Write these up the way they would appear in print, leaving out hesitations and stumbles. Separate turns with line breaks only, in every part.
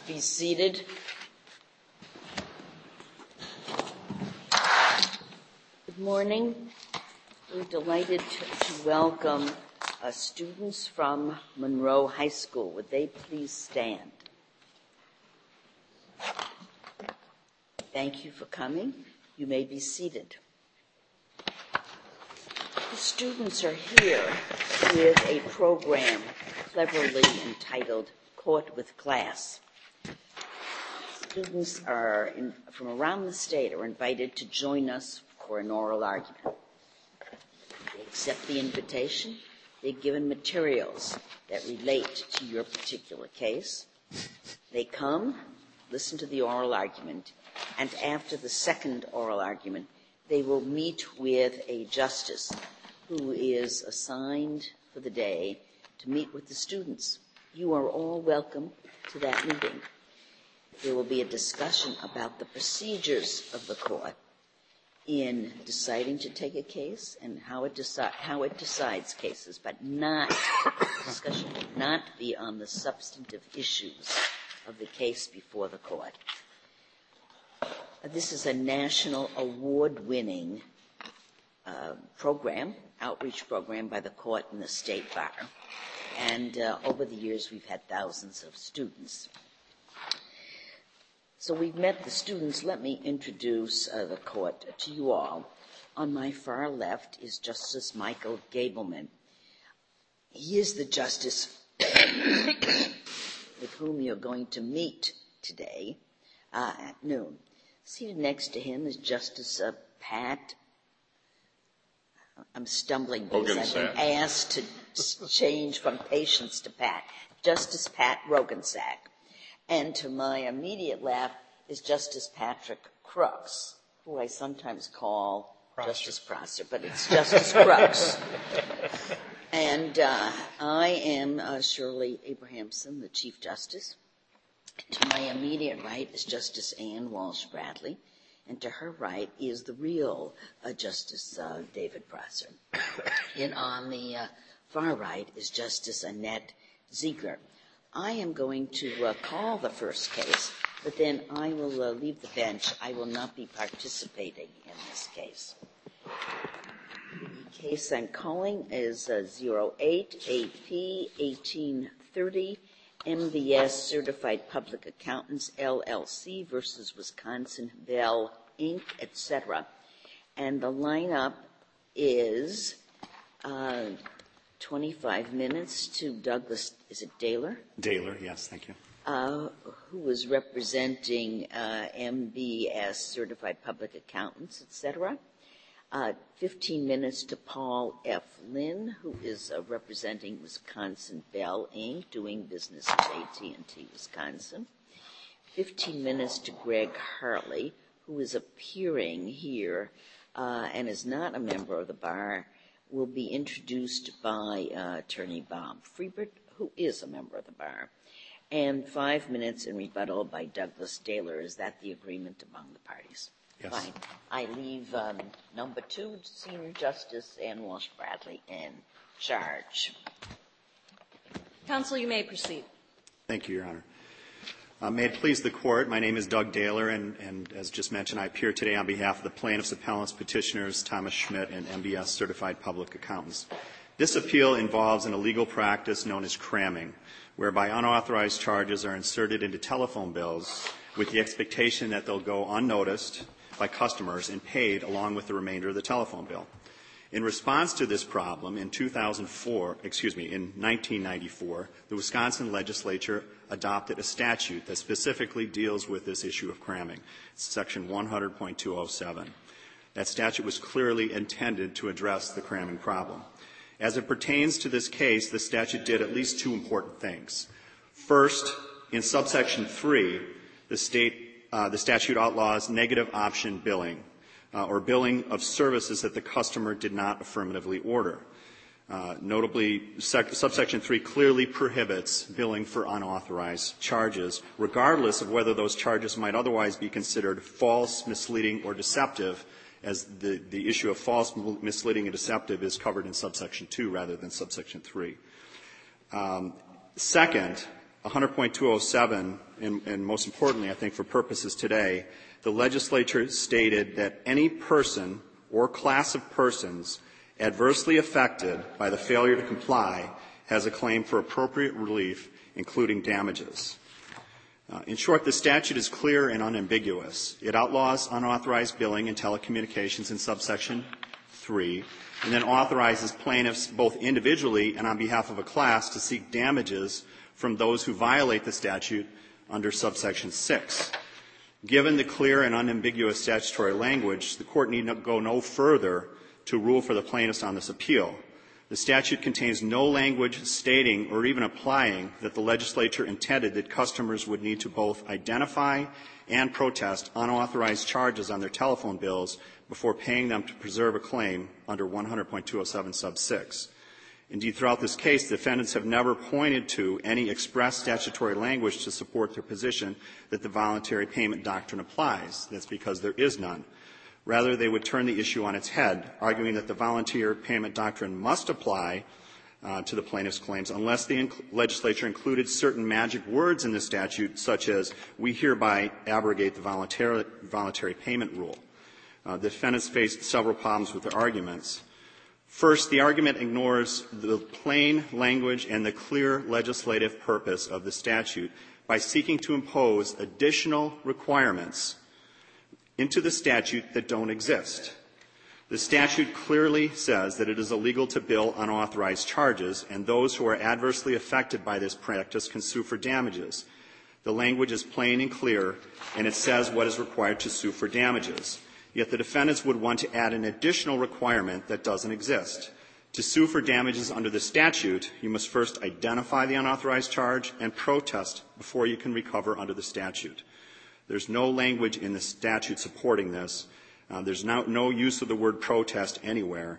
Be seated. Good morning. We're delighted to welcome students from Monroe High School. Would they please stand? Thank you for coming. You may be seated. The students are here with a program cleverly entitled Court with Class. Students from around the state are invited to join us for an oral argument. They accept the invitation. They're given materials that relate to your particular case. They come, listen to the oral argument, and after the second oral argument, they will meet with a justice who is assigned for the day to meet with the students. You are all welcome to that meeting. There will be a discussion about the procedures of the court in deciding to take a case and how it decides cases, but discussion will not be on the substantive issues of the case before the court. This is a national award-winning outreach program by the court and the state bar. And over the years, we've had thousands of students. So we've met the students. Let me introduce the court to you all. On my far left is Justice Michael Gableman. He is the justice with whom you're going to meet today at noon. Seated next to him is Justice Pat. I'm stumbling because I've been asked to change from Patience to Pat. Justice Pat Roggensack. And to my immediate left is Justice Patrick Crooks, who I sometimes call Justice Prosser, but it's Justice Crooks. And I am Shirley Abrahamson, the Chief Justice. To my immediate right is Justice Ann Walsh Bradley, and to her right is the real Justice David Prosser. And on the far right is Justice Annette Ziegler. I am going to call the first case, but then I will leave the bench. I will not be participating in this case. The case I'm calling is 08-AP-1830, MBS Certified Public Accountants, LLC versus Wisconsin Bell, Inc., etc. And the lineup is 25 minutes to Douglas, is it Daler?
Daler, yes, thank you.
Who is representing MBS Certified Public Accountants, etc. 15 minutes to Paul F. Lynn, who is representing Wisconsin Bell, Inc., doing business at AT&T, Wisconsin. 15 minutes to Greg Harley, who is appearing here and is not a member of the bar, will be introduced by Attorney Bob Freebert, who is a member of the bar. And 5 minutes in rebuttal by Douglas Daler. Is that the agreement among the parties?
Yes.
Fine. I leave number 2, Senior Justice Ann Walsh Bradley, in charge.
Counsel, you may proceed.
Thank you, Your Honor. May it please the Court, my name is Doug Daler, and as just mentioned, I appear today on behalf of the plaintiffs, appellants, petitioners, Thomas Schmidt, and MBS Certified Public Accountants. This appeal involves an illegal practice known as cramming, whereby unauthorized charges are inserted into telephone bills with the expectation that they'll go unnoticed by customers and paid along with the remainder of the telephone bill. In response to this problem, in 1994, the Wisconsin legislature adopted a statute that specifically deals with this issue of cramming, Section 100.207. That statute was clearly intended to address the cramming problem. As it pertains to this case, the statute did at least 2 important things. First, in subsection 3, the statute outlaws negative option billing, or billing of services that the customer did not affirmatively order. Notably, subsection 3 clearly prohibits billing for unauthorized charges, regardless of whether those charges might otherwise be considered false, misleading, or deceptive, as the issue of false, misleading, and deceptive is covered in subsection 2 rather than subsection 3. Second, 100.207, and most importantly, I think for purposes today, the legislature stated that any person or class of persons adversely affected by the failure to comply has a claim for appropriate relief, including damages. In short, the statute is clear and unambiguous. It outlaws unauthorized billing and telecommunications in subsection 3, and then authorizes plaintiffs both individually and on behalf of a class to seek damages from those who violate the statute under subsection 6. Given the clear and unambiguous statutory language, the Court need not go no further to rule for the plaintiffs on this appeal. The statute contains no language stating or even applying that the legislature intended that customers would need to both identify and protest unauthorized charges on their telephone bills before paying them to preserve a claim under 100.207 sub 6. Indeed, throughout this case, the defendants have never pointed to any express statutory language to support their position that the voluntary payment doctrine applies. That's because there is none. Rather, they would turn the issue on its head, arguing that the voluntary payment doctrine must apply to the plaintiff's claims unless the legislature included certain magic words in the statute, such as, we hereby abrogate the voluntary payment rule. The defendants faced several problems with their arguments. First, the argument ignores the plain language and the clear legislative purpose of the statute by seeking to impose additional requirements into the statute that don't exist. The statute clearly says that it is illegal to bill unauthorized charges, and those who are adversely affected by this practice can sue for damages. The language is plain and clear, and it says what is required to sue for damages. Yet the defendants would want to add an additional requirement that doesn't exist. To sue for damages under the statute, you must first identify the unauthorized charge and protest before you can recover under the statute. There's no language in the statute supporting this. There's no use of the word protest anywhere.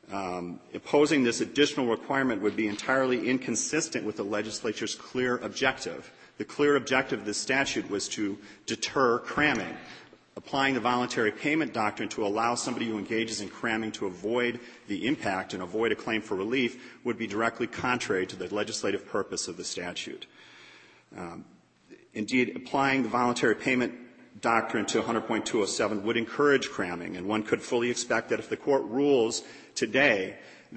Imposing this additional requirement would be entirely inconsistent with the legislature's clear objective. The clear objective of this statute was to deter cramming. Applying the voluntary payment doctrine to allow somebody who engages in cramming to avoid the impact and avoid a claim for relief would be directly contrary to the legislative purpose of the statute. Indeed, applying the voluntary payment doctrine to 100.207 would encourage cramming, and one could fully expect that if the Court rules today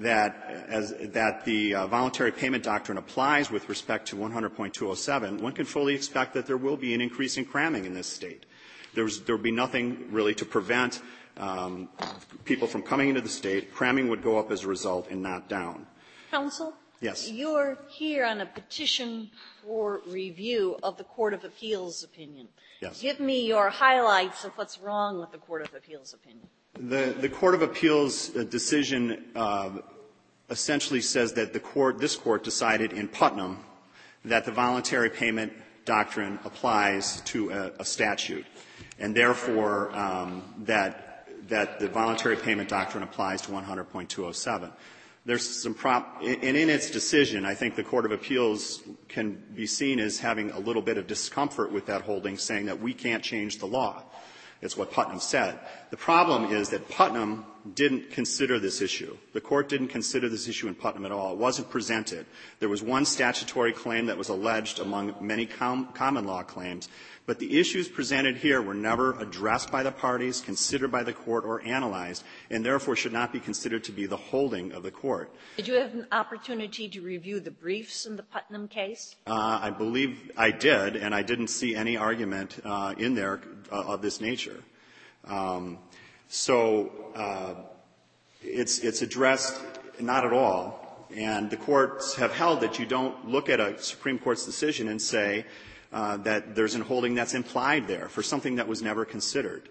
that the voluntary payment doctrine applies with respect to 100.207, one can fully expect that there will be an increase in cramming in this state. There would be nothing really to prevent people from coming into the state. Cramming would go up as a result and not down.
Counsel?
Yes.
You're here on a petition for review of the Court of Appeals opinion.
Yes.
Give me your highlights of what's wrong with the Court of Appeals opinion.
The Court of Appeals decision essentially says that this Court decided in Putnam that the voluntary payment doctrine applies to a statute, and therefore that the voluntary payment doctrine applies to 100.207. There's some and in its decision, I think the Court of Appeals can be seen as having a little bit of discomfort with that holding, saying that we can't change the law. It's what Putnam said. The problem is that Putnam didn't consider this issue. The Court didn't consider this issue in Putnam at all. It wasn't presented. There was one statutory claim that was alleged among many common law claims, but the issues presented here were never addressed by the parties, considered by the Court, or analyzed, and therefore should not be considered to be the holding of the Court.
Did you have an opportunity to review the briefs in the Putnam case?
I believe I did, and I didn't see any argument in there of this nature. It's addressed not at all, and the courts have held that you don't look at a Supreme Court's decision and say that there's a holding that's implied there for something that was never considered.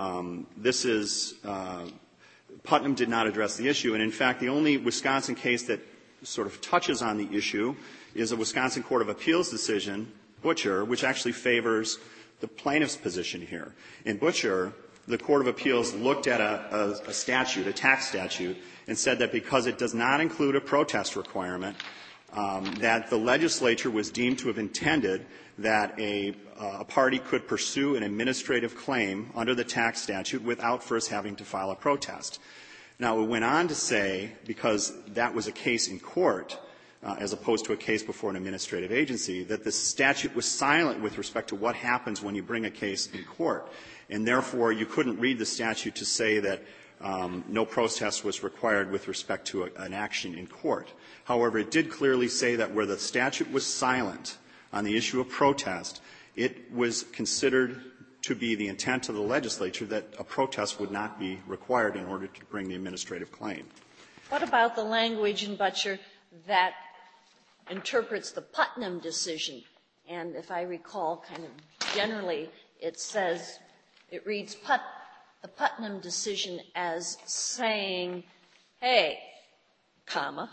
Putnam did not address the issue, and in fact, the only Wisconsin case that sort of touches on the issue is a Wisconsin Court of Appeals decision, Butcher, which actually favors the plaintiff's position here. In Butcher, the Court of Appeals looked at a statute, a tax statute, and said that because it does not include a protest requirement, that the legislature was deemed to have intended that a party could pursue an administrative claim under the tax statute without first having to file a protest. Now, it went on to say, because that was a case in court, as opposed to a case before an administrative agency, that the statute was silent with respect to what happens when you bring a case in court. And therefore, you couldn't read the statute to say that no protest was required with respect to an action in court. However, it did clearly say that where the statute was silent on the issue of protest, it was considered to be the intent of the legislature that a protest would not be required in order to bring the administrative claim.
What about the language in Butcher that interprets the Putnam decision? And if I recall, kind of generally, it says, it reads the Putnam decision as saying, hey, comma,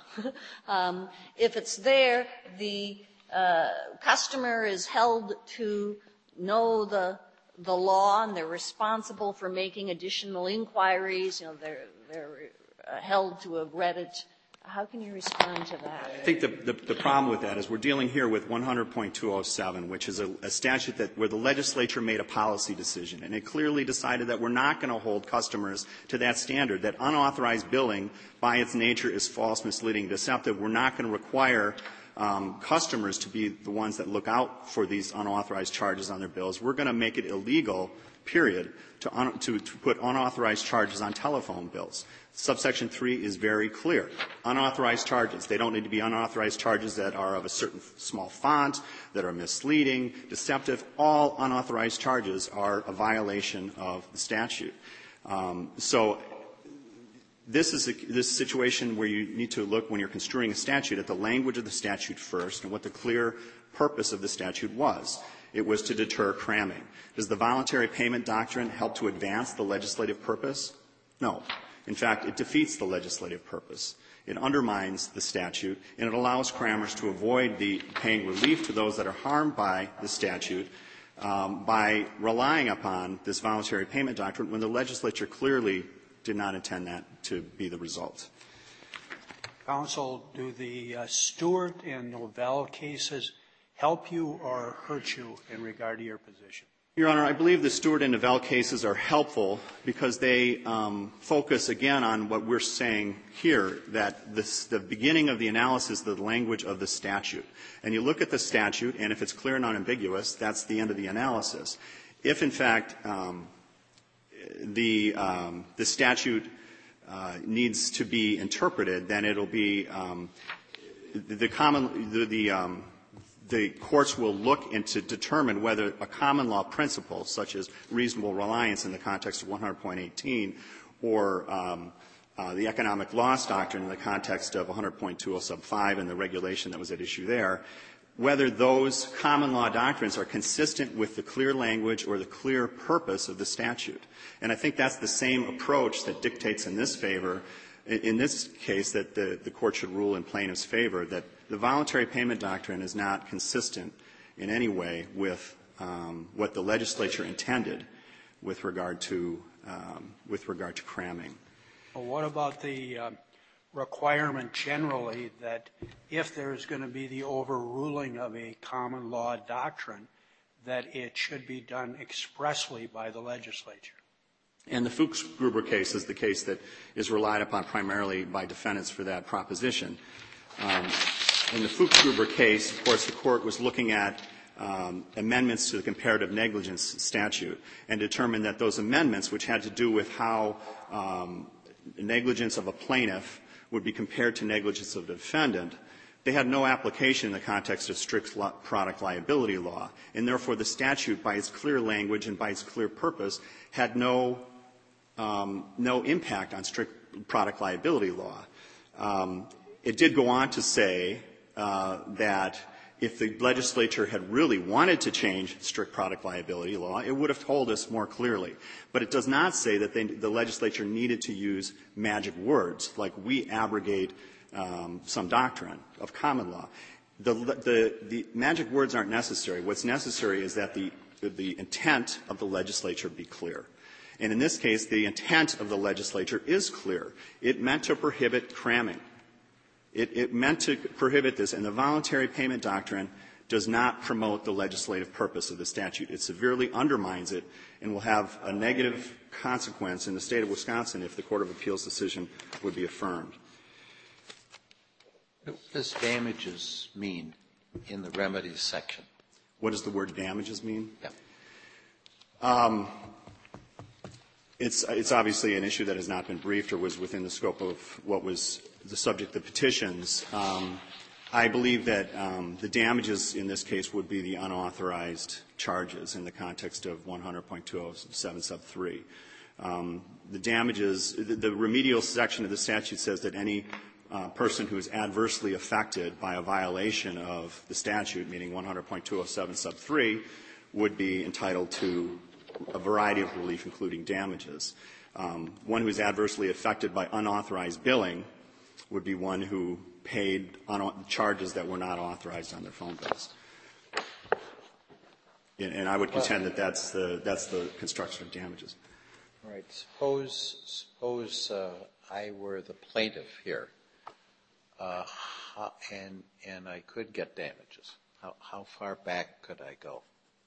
if it's there, the customer is held to know the law and they're responsible for making additional inquiries. You know, they're held to have read it. How can you respond to that?
I think the problem with that is we're dealing here with 100.207, which is a statute where the legislature made a policy decision, and it clearly decided that we're not going to hold customers to that standard, that unauthorized billing by its nature is false, misleading, deceptive. We're not going to require customers to be the ones that look out for these unauthorized charges on their bills. We're going to make it illegal, period, to put unauthorized charges on telephone bills. Subsection 3 is very clear. Unauthorized charges. They don't need to be unauthorized charges that are of a certain small font, that are misleading, deceptive. All unauthorized charges are a violation of the statute. So this is this situation where you need to look, when you're construing a statute, at the language of the statute first and what the clear purpose of the statute was. It was to deter cramming. Does the voluntary payment doctrine help to advance the legislative purpose? No. In fact, it defeats the legislative purpose. It undermines the statute, and it allows crammers to avoid paying relief to those that are harmed by the statute by relying upon this voluntary payment doctrine when the legislature clearly did not intend that to be the result.
Counsel, do the Stewart and Novell cases help you or hurt you in regard to your position?
Your Honor, I believe the Stewart and Novell cases are helpful because they focus, again, on what we're saying here, that the beginning of the analysis of the language of the statute. And you look at the statute, and if it's clear and unambiguous, that's the end of the analysis. If, in fact, the statute needs to be interpreted, then it'll be the courts will look into determine whether a common law principle, such as reasonable reliance in the context of 100.18, or the economic loss doctrine in the context of 100.20 sub 5 and the regulation that was at issue there, whether those common law doctrines are consistent with the clear language or the clear purpose of the statute. And I think that's the same approach that dictates in this favor, in this case, that the court should rule in plaintiff's favor, that the voluntary payment doctrine is not consistent in any way with what the legislature intended with regard to cramming.
Well, what about the requirement generally that if there is going to be the overruling of a common law doctrine, that it should be done expressly by the legislature?
And the Fuchs-Gruber case is the case that is relied upon primarily by defendants for that proposition. In the Fuchs-Gruber case, of course, the court was looking at amendments to the comparative negligence statute and determined that those amendments, which had to do with how negligence of a plaintiff would be compared to negligence of the defendant, they had no application in the context of strict product liability law. And therefore, the statute, by its clear language and by its clear purpose, had no impact on strict product liability law. It did go on to say that if the legislature had really wanted to change strict product liability law, it would have told us more clearly. But it does not say that the legislature needed to use magic words, like we abrogate some doctrine of common law. The magic words aren't necessary. What's necessary is that the intent of the legislature be clear. And in this case, the intent of the legislature is clear. It meant to prohibit cramming. It meant to prohibit this, and the voluntary payment doctrine does not promote the legislative purpose of the statute. It severely undermines it and will have a negative consequence in the state of Wisconsin if the Court of Appeals decision would be affirmed.
What does damages mean in the remedies section?
What does the word damages mean?
Yeah.
It's obviously an issue that has not been briefed or was within the scope of what was the subject of petitions. I believe that the damages in this case would be the unauthorized charges in the context of 100.207 sub 3. The damages, the remedial section of the statute says that any person who is adversely affected by a violation of the statute, meaning 100.207 sub 3, would be entitled to a variety of relief, including damages. One who is adversely affected by unauthorized billing would be one who paid charges that were not authorized on their phone bills. And I would contend that that's the construction of damages.
All right. Suppose I were the plaintiff here, and I could get damages. How far back could I go?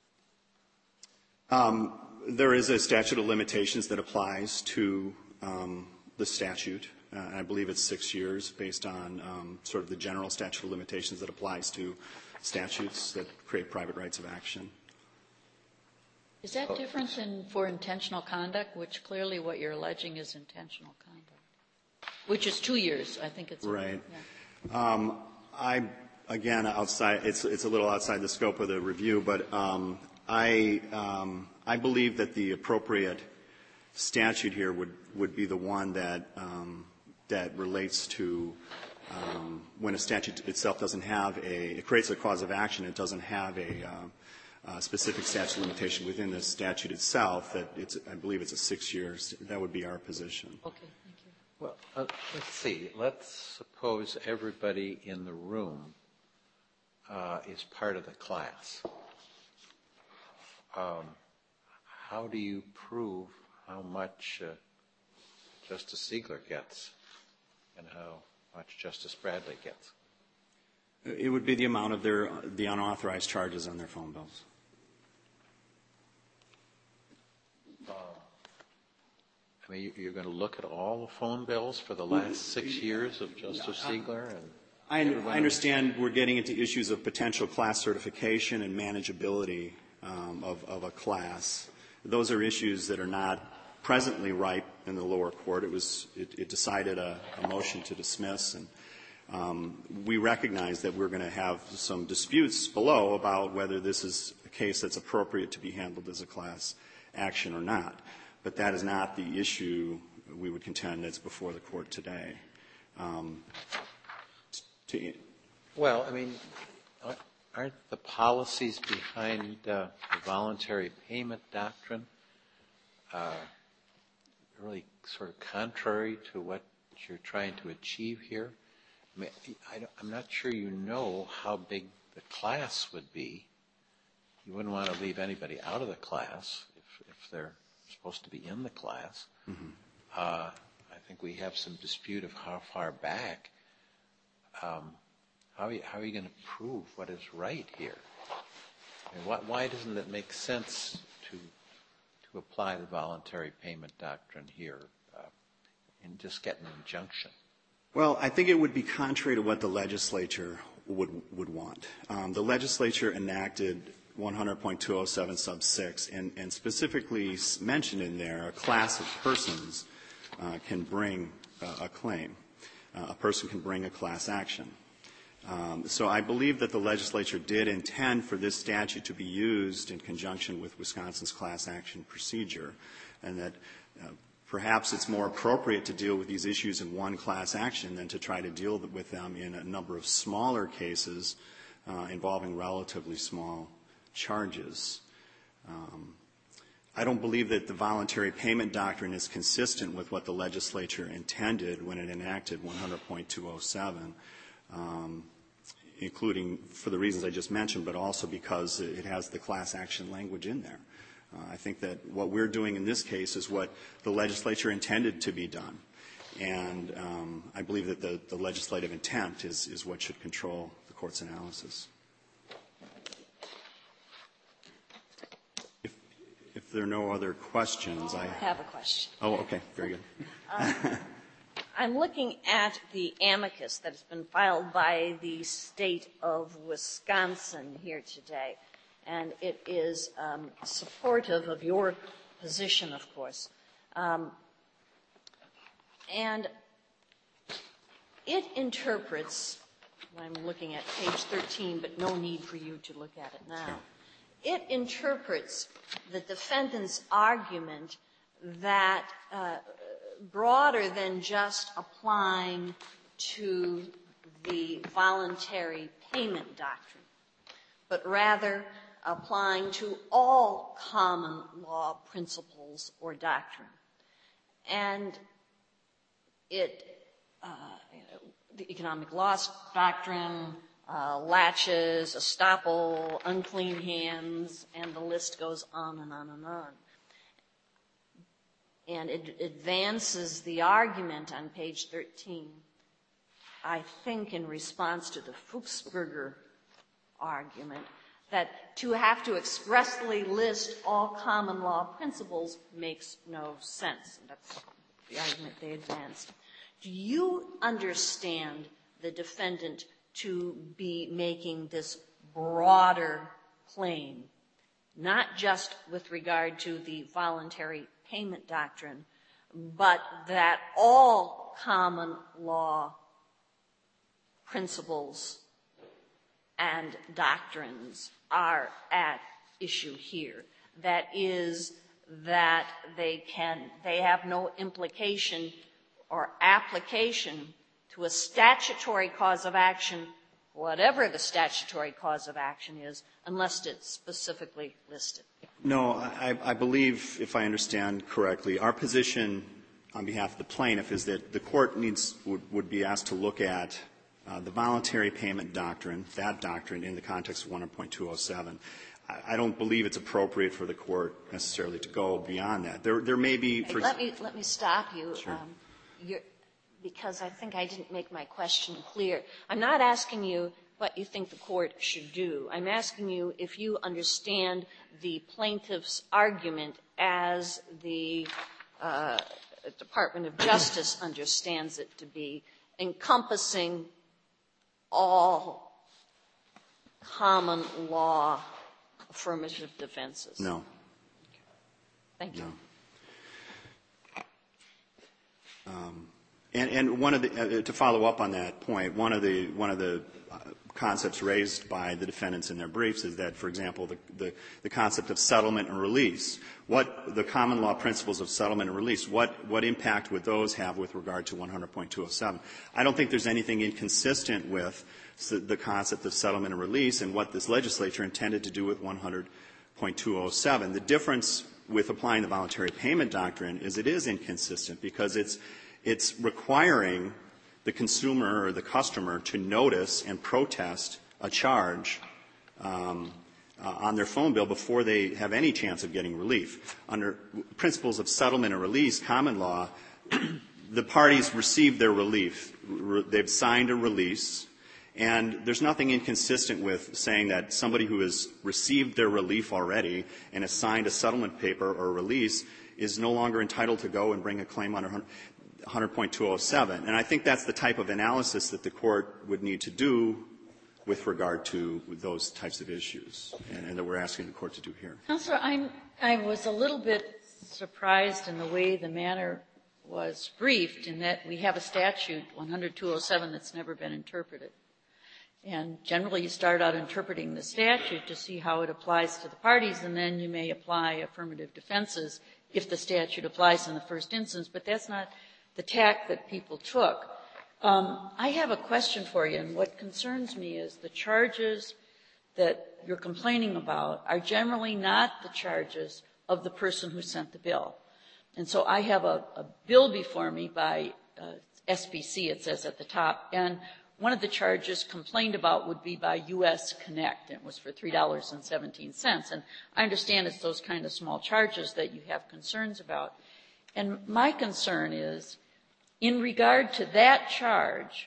There is a statute of limitations that applies to the statute. I believe it's 6 years based on sort of the general statute of limitations that applies to statutes that create private rights of action.
Is that different than for intentional conduct, which clearly what you're alleging is intentional conduct, which is 2 years, I think it's.
Right.
Yeah.
Again, outside, it's a little outside the scope of the review, but I believe that the appropriate statute here would be the one that relates to when a statute itself doesn't have it creates a cause of action, it doesn't have a specific statute of limitation within the statute itself, that I believe it's a 6 years. That would be our position.
Okay, thank you.
Well, let's see. Let's suppose everybody in the room is part of the class. How do you prove how much Justice Ziegler gets and how much Justice Bradley gets?
It would be the amount of the unauthorized charges on their phone bills.
I mean, you're going to look at all the phone bills for the last 6 years of Justice Ziegler?
I understand we're getting into issues of potential class certification and manageability of a class. Those are issues that are not presently ripe in the lower court. It decided a motion to dismiss, and we recognize that we're going to have some disputes below about whether this is a case that's appropriate to be handled as a class action or not. But that is not the issue we would contend that's before the court today.
Well, I mean, aren't the policies behind the voluntary payment doctrine really sort of contrary to what you're trying to achieve here? I mean, I'm not sure you know how big the class would be. You wouldn't want to leave anybody out of the class if they're supposed to be in the class. Mm-hmm. I think we have some dispute of how far back. How are you going to prove what is right here? I mean, why doesn't it make sense to apply the voluntary payment doctrine here and just get an injunction?
Well, I think it would be contrary to what the legislature would want. The legislature enacted 100.207 sub 6 and specifically mentioned in there a class of persons can bring a claim. A person can bring a class action. So I believe that the legislature did intend for this statute to be used in conjunction with Wisconsin's class action procedure, and that perhaps it's more appropriate to deal with these issues in one class action than to try to deal with them in a number of smaller cases involving relatively small charges. I don't believe that the voluntary payment doctrine is consistent with what the legislature intended when it enacted 100.207, including for the reasons I just mentioned, but also because it has the class action language in there. I think that what we're doing in this case is what the legislature intended to be done. And I believe that the legislative intent is what should control the court's analysis. If there are no other questions,
I have a question.
Oh, okay. Very good.
I'm looking at the amicus that has been filed by the state of Wisconsin here today, and it is supportive of your position, of course. And it interprets, I'm looking at page 13, but no need for you to look at it now. It interprets the defendant's argument that broader than just applying to the voluntary payment doctrine, but rather applying to all common law principles or doctrine. And the economic loss doctrine, latches, estoppel, unclean hands, and the list goes on and on and on. And it advances the argument on page 13, I think in response to the Fuchsberger argument, that to have to expressly list all common law principles makes no sense. And that's the argument they advanced. Do you understand the defendant to be making this broader claim, not just with regard to the voluntary payment doctrine, but that all common law principles and doctrines are at issue here? That is, that they have no implication or application to a statutory cause of action, whatever the statutory cause of action is, unless it's specifically listed.
No, I believe, if I understand correctly, our position on behalf of the plaintiff is that the court would be asked to look at the voluntary payment doctrine, that doctrine, in the context of 100.207. I don't believe it's appropriate for the court necessarily to go beyond that. There may be.
Let me stop you.
Sure.
Because I think I didn't make my question clear. I'm not asking you what you think the court should do. I'm asking you if you understand the plaintiff's argument as the Department of Justice understands it to be, encompassing all common law affirmative defenses.
No.
Thank you.
No. And one of the to follow up on that point, one of the concepts raised by the defendants in their briefs is that, for example, the concept of settlement and release, what the common law principles of settlement and release, what impact would those have with regard to 100.207? I don't think there's anything inconsistent with the concept of settlement and release and what this legislature intended to do with 100.207. The difference with applying the voluntary payment doctrine is it is inconsistent because it's requiring the consumer or the customer to notice and protest a charge on their phone bill before they have any chance of getting relief. Under principles of settlement and release, common law, the parties receive their relief. They've signed a release, and there's nothing inconsistent with saying that somebody who has received their relief already and has signed a settlement paper or release is no longer entitled to go and bring a claim under 100.207. And I think that's the type of analysis that the court would need to do with regard to those types of issues, and that we're asking the court to do here.
Counselor, I was a little bit surprised in the way the matter was briefed, in that we have a statute, 100.207, that's never been interpreted. And generally you start out interpreting the statute to see how it applies to the parties, and then you may apply affirmative defenses if the statute applies in the first instance, but that's not the tack that people took. I have a question for you, and what concerns me is the charges that you're complaining about are generally not the charges of the person who sent the bill. And so I have a bill before me by SBC, it says at the top, and one of the charges complained about would be by U.S. Connect, and it was for $3.17. And I understand it's those kind of small charges that you have concerns about. And my concern is, in regard to that charge,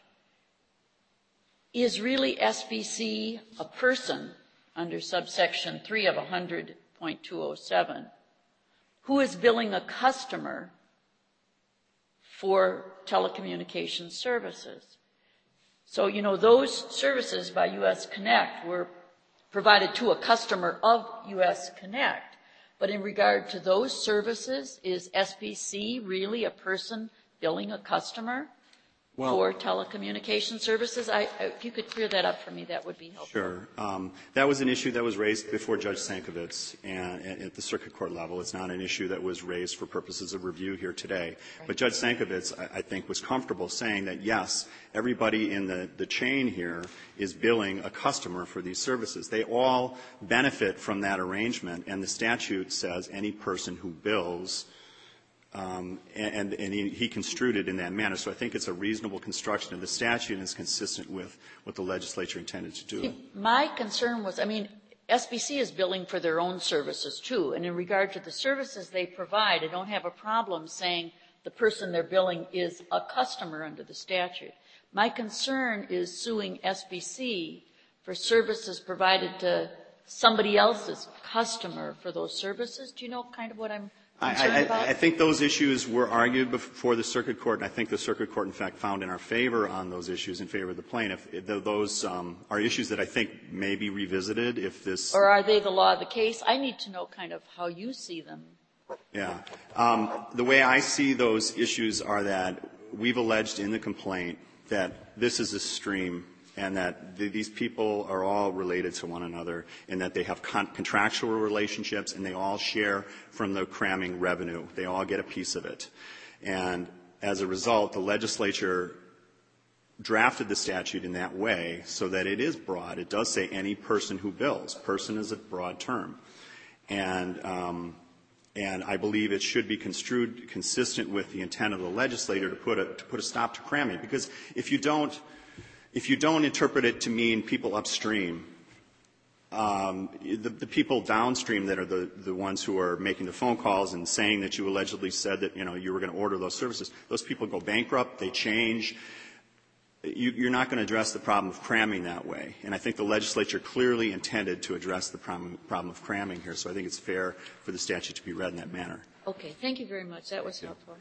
is really SBC a person under subsection 3 of 100.207 who is billing a customer for telecommunications services. So, those services by U.S. Connect were provided to a customer of U.S. Connect. But in regard to those services, is SBC really a person billing a customer for telecommunication services? If you could clear that up for me, that would be helpful.
Sure. That was an issue that was raised before Judge Sankovitz and at the circuit court level. It's not an issue that was raised for purposes of review here today. Right. But Judge Sankovitz, I think, was comfortable saying that, yes, everybody in the chain here is billing a customer for these services. They all benefit from that arrangement, and the statute says any person who bills and he construed it in that manner. So I think it's a reasonable construction of the statute and is consistent with what the legislature intended to do.
My concern was, SBC is billing for their own services too, and in regard to the services they provide, I don't have a problem saying the person they're billing is a customer under the statute. My concern is suing SBC for services provided to somebody else's customer for those services. Do you know kind of what I'm concerned about?
I think those issues were argued before the circuit court, and I think the circuit court, in fact, found in our favor on those issues in favor of the plaintiff. Those are issues that I think may be revisited if this...
Or are they the law of the case? I need to know kind of how you see them.
Yeah. The way I see those issues are that we've alleged in the complaint that this is a stream and that these people are all related to one another and that they have contractual relationships and they all share from the cramming revenue. They all get a piece of it. And as a result, the legislature drafted the statute in that way so that it is broad. It does say any person who bills. Person is a broad term. And I believe it should be construed consistent with the intent of the legislator to put a stop to cramming. Because if you don't interpret it to mean people upstream, the people downstream that are the ones who are making the phone calls and saying that you allegedly said that, you were going to order those services, those people go bankrupt, they change. You're not going to address the problem of cramming that way. And I think the legislature clearly intended to address the problem of cramming here. So I think it's fair for the statute to be read in that manner.
Okay. Thank you very much. That was helpful.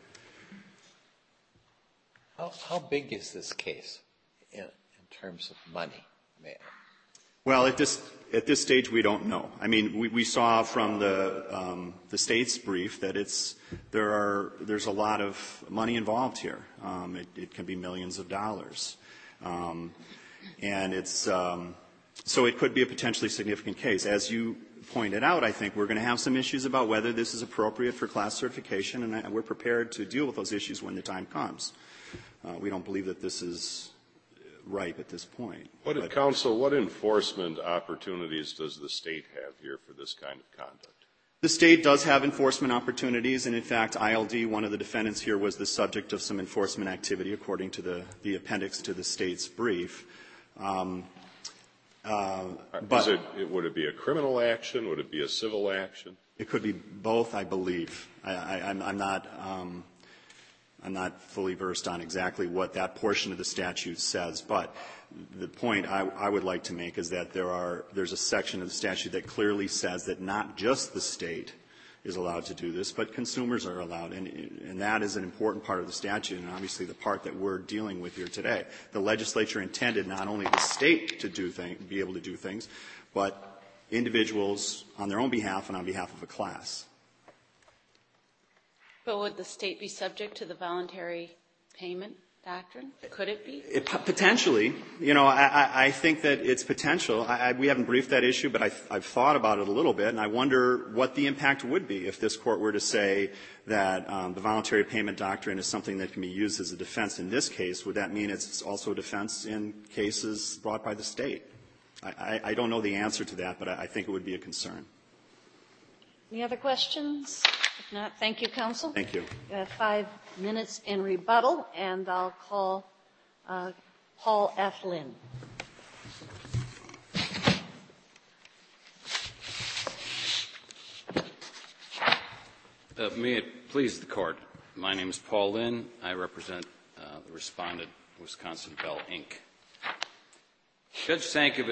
How big is this case in terms of money?
Well, at this stage, we don't know. I mean, we saw from the state's brief that there's a lot of money involved here. It can be millions of dollars, and it's so it could be a potentially significant case. As you pointed out, I think we're going to have some issues about whether this is appropriate for class certification, and we're prepared to deal with those issues when the time comes. We don't believe that this is ripe at this point.
Counsel, what enforcement opportunities does the state have here for this kind of conduct?
The state does have enforcement opportunities, and in fact, ILD, one of the defendants here, was the subject of some enforcement activity according to the appendix to the state's brief.
Would it be a criminal action? Would it be a civil action?
It could be both, I believe. I'm not fully versed on exactly what that portion of the statute says, but the point I would like to make is that there's a section of the statute that clearly says that not just the state is allowed to do this, but consumers are allowed, and that is an important part of the statute, and obviously the part that we're dealing with here today. The legislature intended not only the state to be able to do things, but individuals on their own behalf and on behalf of a class.
But would the state be subject to the voluntary payment doctrine? Could it be?
Potentially. I think that it's potential. We haven't briefed that issue, but I've thought about it a little bit, and I wonder what the impact would be if this Court were to say that the voluntary payment doctrine is something that can be used as a defense in this case. Would that mean it's also a defense in cases brought by the state? I don't know the answer to that, but I think it would be a concern.
Any other questions? If not, thank you, counsel.
Thank you.
You have 5 minutes in rebuttal, and I'll call Paul F. Lynn.
May it please the Court. My name is Paul Lynn. I represent the respondent, Wisconsin Bell, Inc. Judge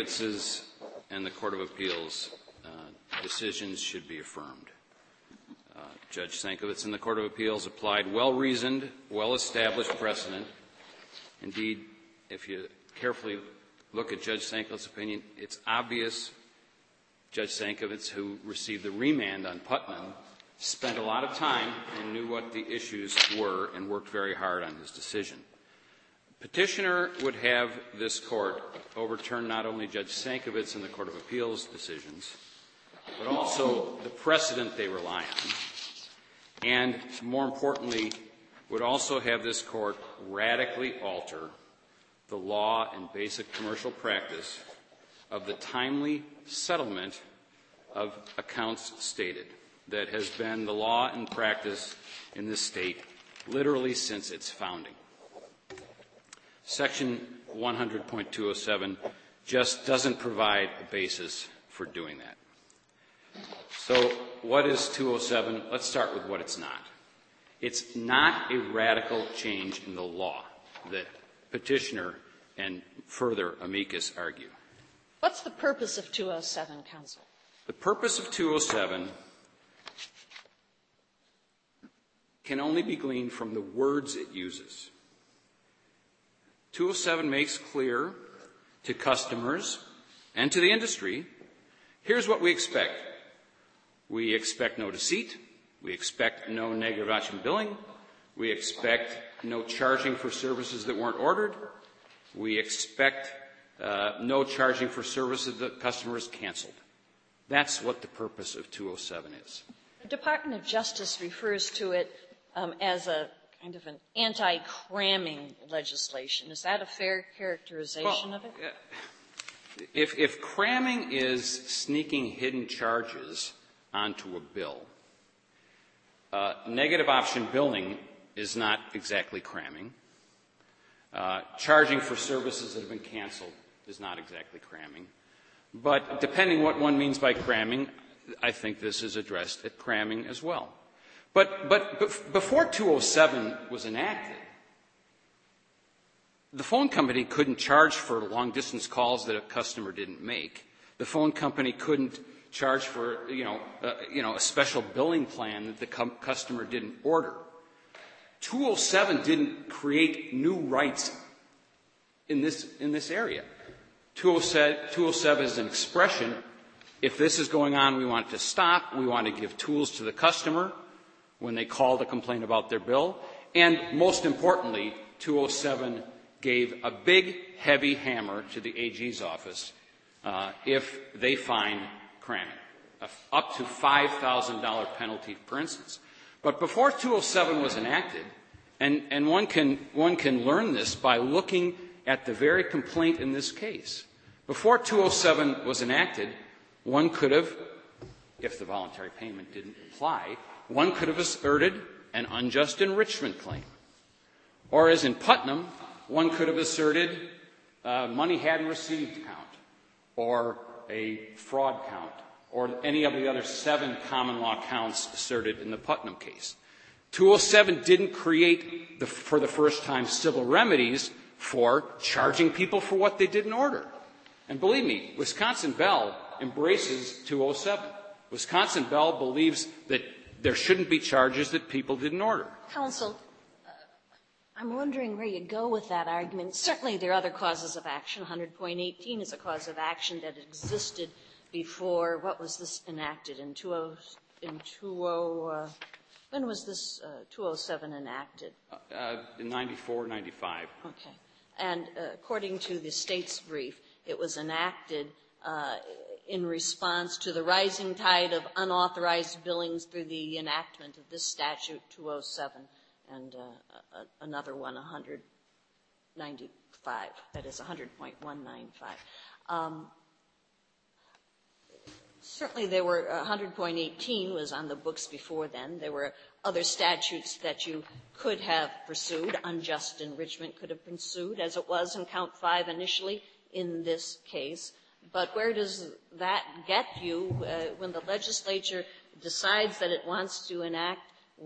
Sankovitz's and the Court of Appeals decisions should be affirmed. Judge Sankovitz in the Court of Appeals applied well-reasoned, well-established precedent. Indeed, if you carefully look at Judge Sankovitz's opinion, it's obvious Judge Sankovitz, who received the remand on Putnam, spent a lot of time and knew what the issues were and worked very hard on his decision. Petitioner would have this Court overturn not only Judge Sankovitz in the Court of Appeals decisions, but also the precedent they rely on, and more importantly, would also have this Court radically alter the law and basic commercial practice of the timely settlement of accounts stated that has been the law and practice in this state literally since its founding. Section 100.207 just doesn't provide a basis for doing that. So what is 207? Let's start with what it's not. It's not a radical change in the law that Petitioner and further amicus argue.
What's the purpose of 207, counsel?
The purpose of 207 can only be gleaned from the words it uses. 207 makes clear to customers and to the industry, here's what we expect. We expect no deceit. We expect no negative option billing. We expect no charging for services that weren't ordered. We expect no charging for services that customers canceled. That's what the purpose of 207 is.
The Department of Justice refers to it as a kind of an anti-cramming legislation. Is that a fair characterization of it?
If cramming is sneaking hidden charges onto a bill, negative option billing is not exactly cramming. Charging for services that have been canceled is not exactly cramming. But depending what one means by cramming, I think this is addressed at cramming as well. But before 207 was enacted, the phone company couldn't charge for long-distance calls that a customer didn't make. The phone company couldn't charge for, a special billing plan that the customer didn't order. 207 didn't create new rights in this area. 207 is an expression. If this is going on, we want it to stop. We want to give tools to the customer when they call to complain about their bill. And most importantly, 207 gave a big, heavy hammer to the AG's office if they find cramming, up to $5,000 penalty, for instance. But before 207 was enacted, and one can learn this by looking at the very complaint in this case. Before 207 was enacted, one could have, if the voluntary payment didn't apply, one could have asserted an unjust enrichment claim. Or as in Putnam, one could have asserted money hadn't received count, or a fraud count, or any of the other 7 common law counts asserted in the Putnam case. 207 didn't create, for the first time, civil remedies for charging people for what they didn't order. And believe me, Wisconsin Bell embraces 207. Wisconsin Bell believes that there shouldn't be charges that people didn't order.
Counsel, I'm wondering where you go with that argument. Certainly there are other causes of action. 100.18 is a cause of action that existed before. What was this enacted in when was this 207 enacted?
In 94, 95.
Okay. And according to the state's brief, it was enacted in response to the rising tide of unauthorized billings through the enactment of this statute, 207, and another one, 195. That is 100.195. Certainly there were 100.18 was on the books before then. There were other statutes that you could have pursued. Unjust enrichment could have been sued, as it was in Count 5 initially in this case. But where does that get you when the legislature decides that it wants to enact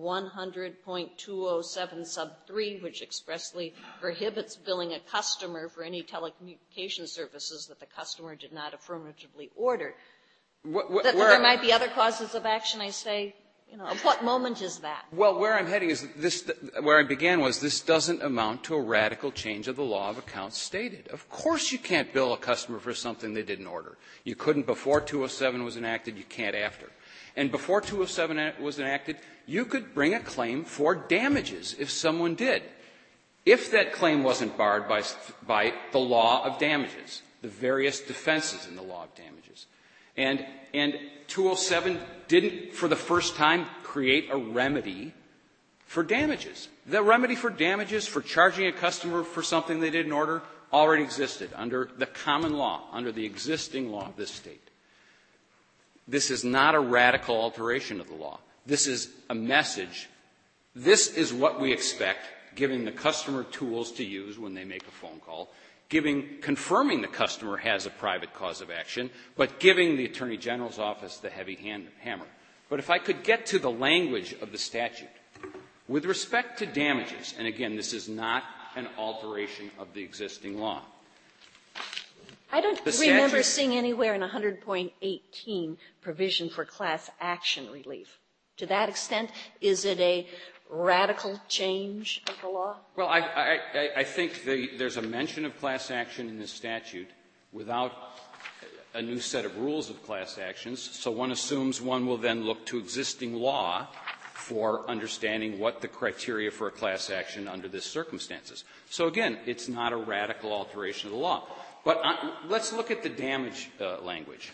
100.207 sub 3, which expressly prohibits billing a customer for any telecommunication services that the customer did not affirmatively order? There might be other causes of action, I say, Of what moment is that?
Well, where I'm heading is where I began was this doesn't amount to a radical change of the law of accounts stated. Of course you can't bill a customer for something they didn't order. You couldn't before 207 was enacted, you can't after. And before 207 was enacted, you could bring a claim for damages if someone did, if that claim wasn't barred by the law of damages, the various defenses in the law of damages. And 207 didn't, for the first time, create a remedy for damages. The remedy for damages for charging a customer for something they didn't order already existed under the common law, under the existing law of this state. This is not a radical alteration of the law. This is a message. This is what we expect, giving the customer tools to use when they make a phone call, confirming the customer has a private cause of action, but giving the Attorney General's office the heavy hammer. But if I could get to the language of the statute, with respect to damages, and again, this is not an alteration of the existing law.
I don't remember seeing anywhere in 100.18 provision for class action relief. To that extent, is it a radical change of the law?
Well, I think there's a mention of class action in this statute without a new set of rules of class actions, so one assumes one will then look to existing law for understanding what the criteria for a class action under this circumstances. So again, it's not a radical alteration of the law. But let's look at the damage language.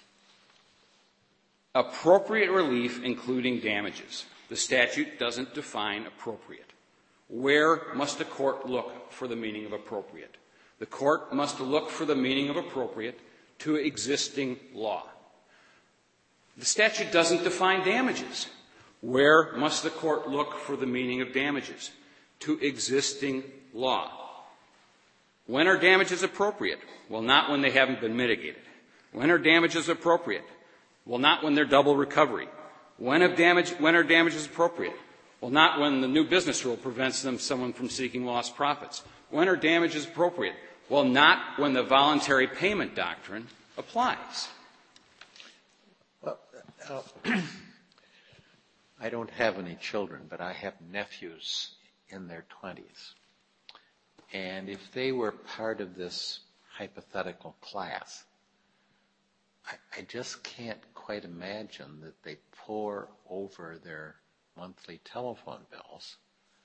Appropriate relief, including damages. The statute doesn't define appropriate. Where must a court look for the meaning of appropriate? The court must look for the meaning of appropriate to existing law. The statute doesn't define damages. Where must the court look for the meaning of damages? To existing law. When are damages appropriate? Well, not when they haven't been mitigated. When are damages appropriate? Well, not when they're double recovery. When are damages appropriate? Well, not when the new business rule prevents someone from seeking lost profits. When are damages appropriate? Well, not when the voluntary payment doctrine applies.
Well, I don't have any children, but I have nephews in their 20s. And if they were part of this hypothetical class, I just can't quite imagine that they pour over their monthly telephone bills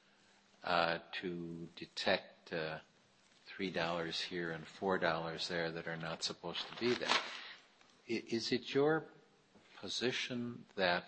to detect $3 here and $4 there that are not supposed to be there. Is it your position that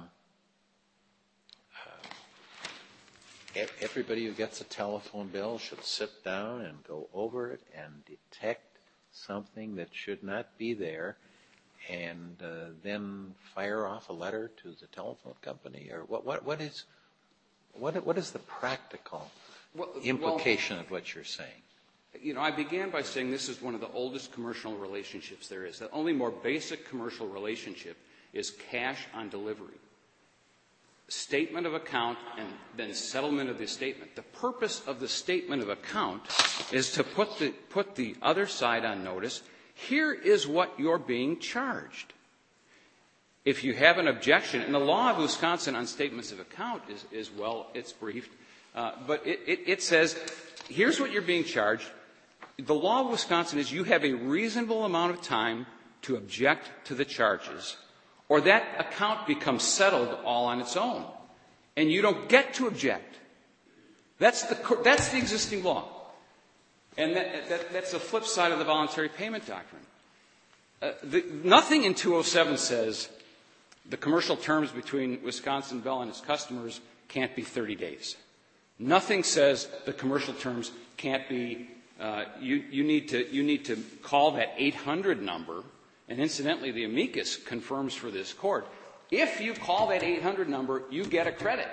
everybody who gets a telephone bill should sit down and go over it and detect something that should not be there and then fire off a letter to the telephone company? Or what is the practical implication of what you're saying?
I began by saying this is one of the oldest commercial relationships there is. The only more basic commercial relationship is cash on delivery. Statement of account and then settlement of the statement. The purpose of the statement of account is to put the other side on notice. Here is what you're being charged. If you have an objection, and the law of Wisconsin on statements of account is well, it's briefed, but it says, here's what you're being charged. The law of Wisconsin is you have a reasonable amount of time to object to the charges, or that account becomes settled all on its own, and you don't get to object. That's the existing law. And that's the flip side of the voluntary payment doctrine. Nothing in 207 says the commercial terms between Wisconsin Bell and its customers can't be 30 days. Nothing says the commercial terms can't be, you need to call that 800 number, and incidentally, the amicus confirms for this court, if you call that 800 number, you get a credit.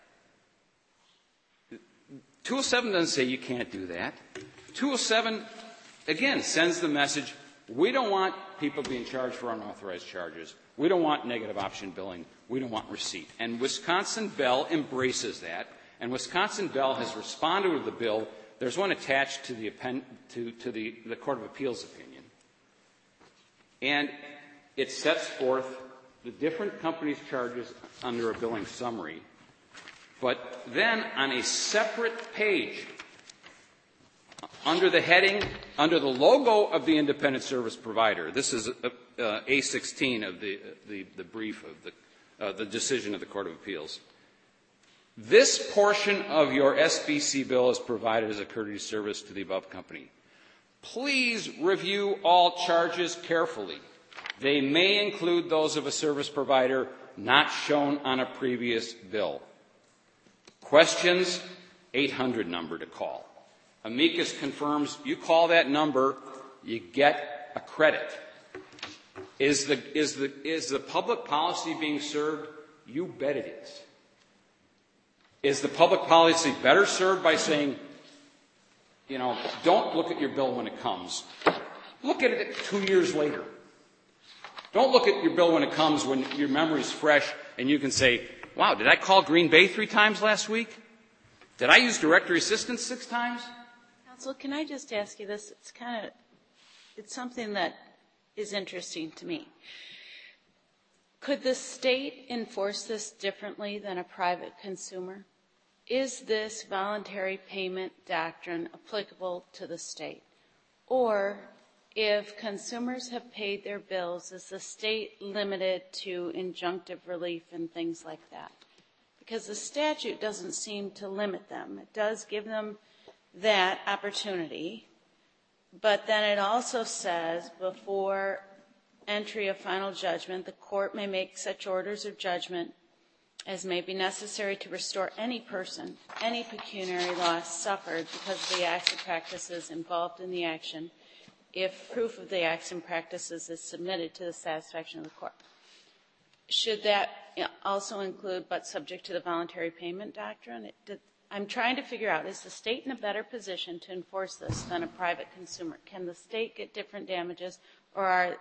207 doesn't say you can't do that. 207, again, sends the message, we don't want people being charged for unauthorized charges. We don't want negative option billing. We don't want receipt. And Wisconsin Bell embraces that, and Wisconsin Bell has responded to the bill. There's one attached to the Court of Appeals opinion. And it sets forth the different companies' charges under a billing summary, but then on a separate page, under the heading, under the logo of the independent service provider, this is A16 of the brief of the decision of the Court of Appeals. This portion of your SBC bill is provided as a courtesy service to the above company. Please review all charges carefully. They may include those of a service provider not shown on a previous bill. Questions, 800 number to call. Amicus confirms you call that number, you get a credit. Is the public policy being served? You bet it is. Is the public policy better served by saying, don't look at your bill when it comes. Look at it 2 years later. Don't look at your bill when it comes when your memory's fresh and you can say, wow, did I call Green Bay 3 times last week? Did I use directory assistance 6 times?
Counsel, can I just ask you this? It's something that is interesting to me. Could the state enforce this differently than a private consumer? Is this voluntary payment doctrine applicable to the state? Or if consumers have paid their bills, is the state limited to injunctive relief and things like that? Because the statute doesn't seem to limit them. It does give them that opportunity, but then it also says before entry of final judgment, the court may make such orders of judgment as may be necessary to restore any person, any pecuniary loss suffered because of the acts and practices involved in the action, if proof of the acts and practices is submitted to the satisfaction of the court. Should that also include but subject to the voluntary payment doctrine? I'm trying to figure out, is the state in a better position to enforce this than a private consumer? Can the state get different damages, or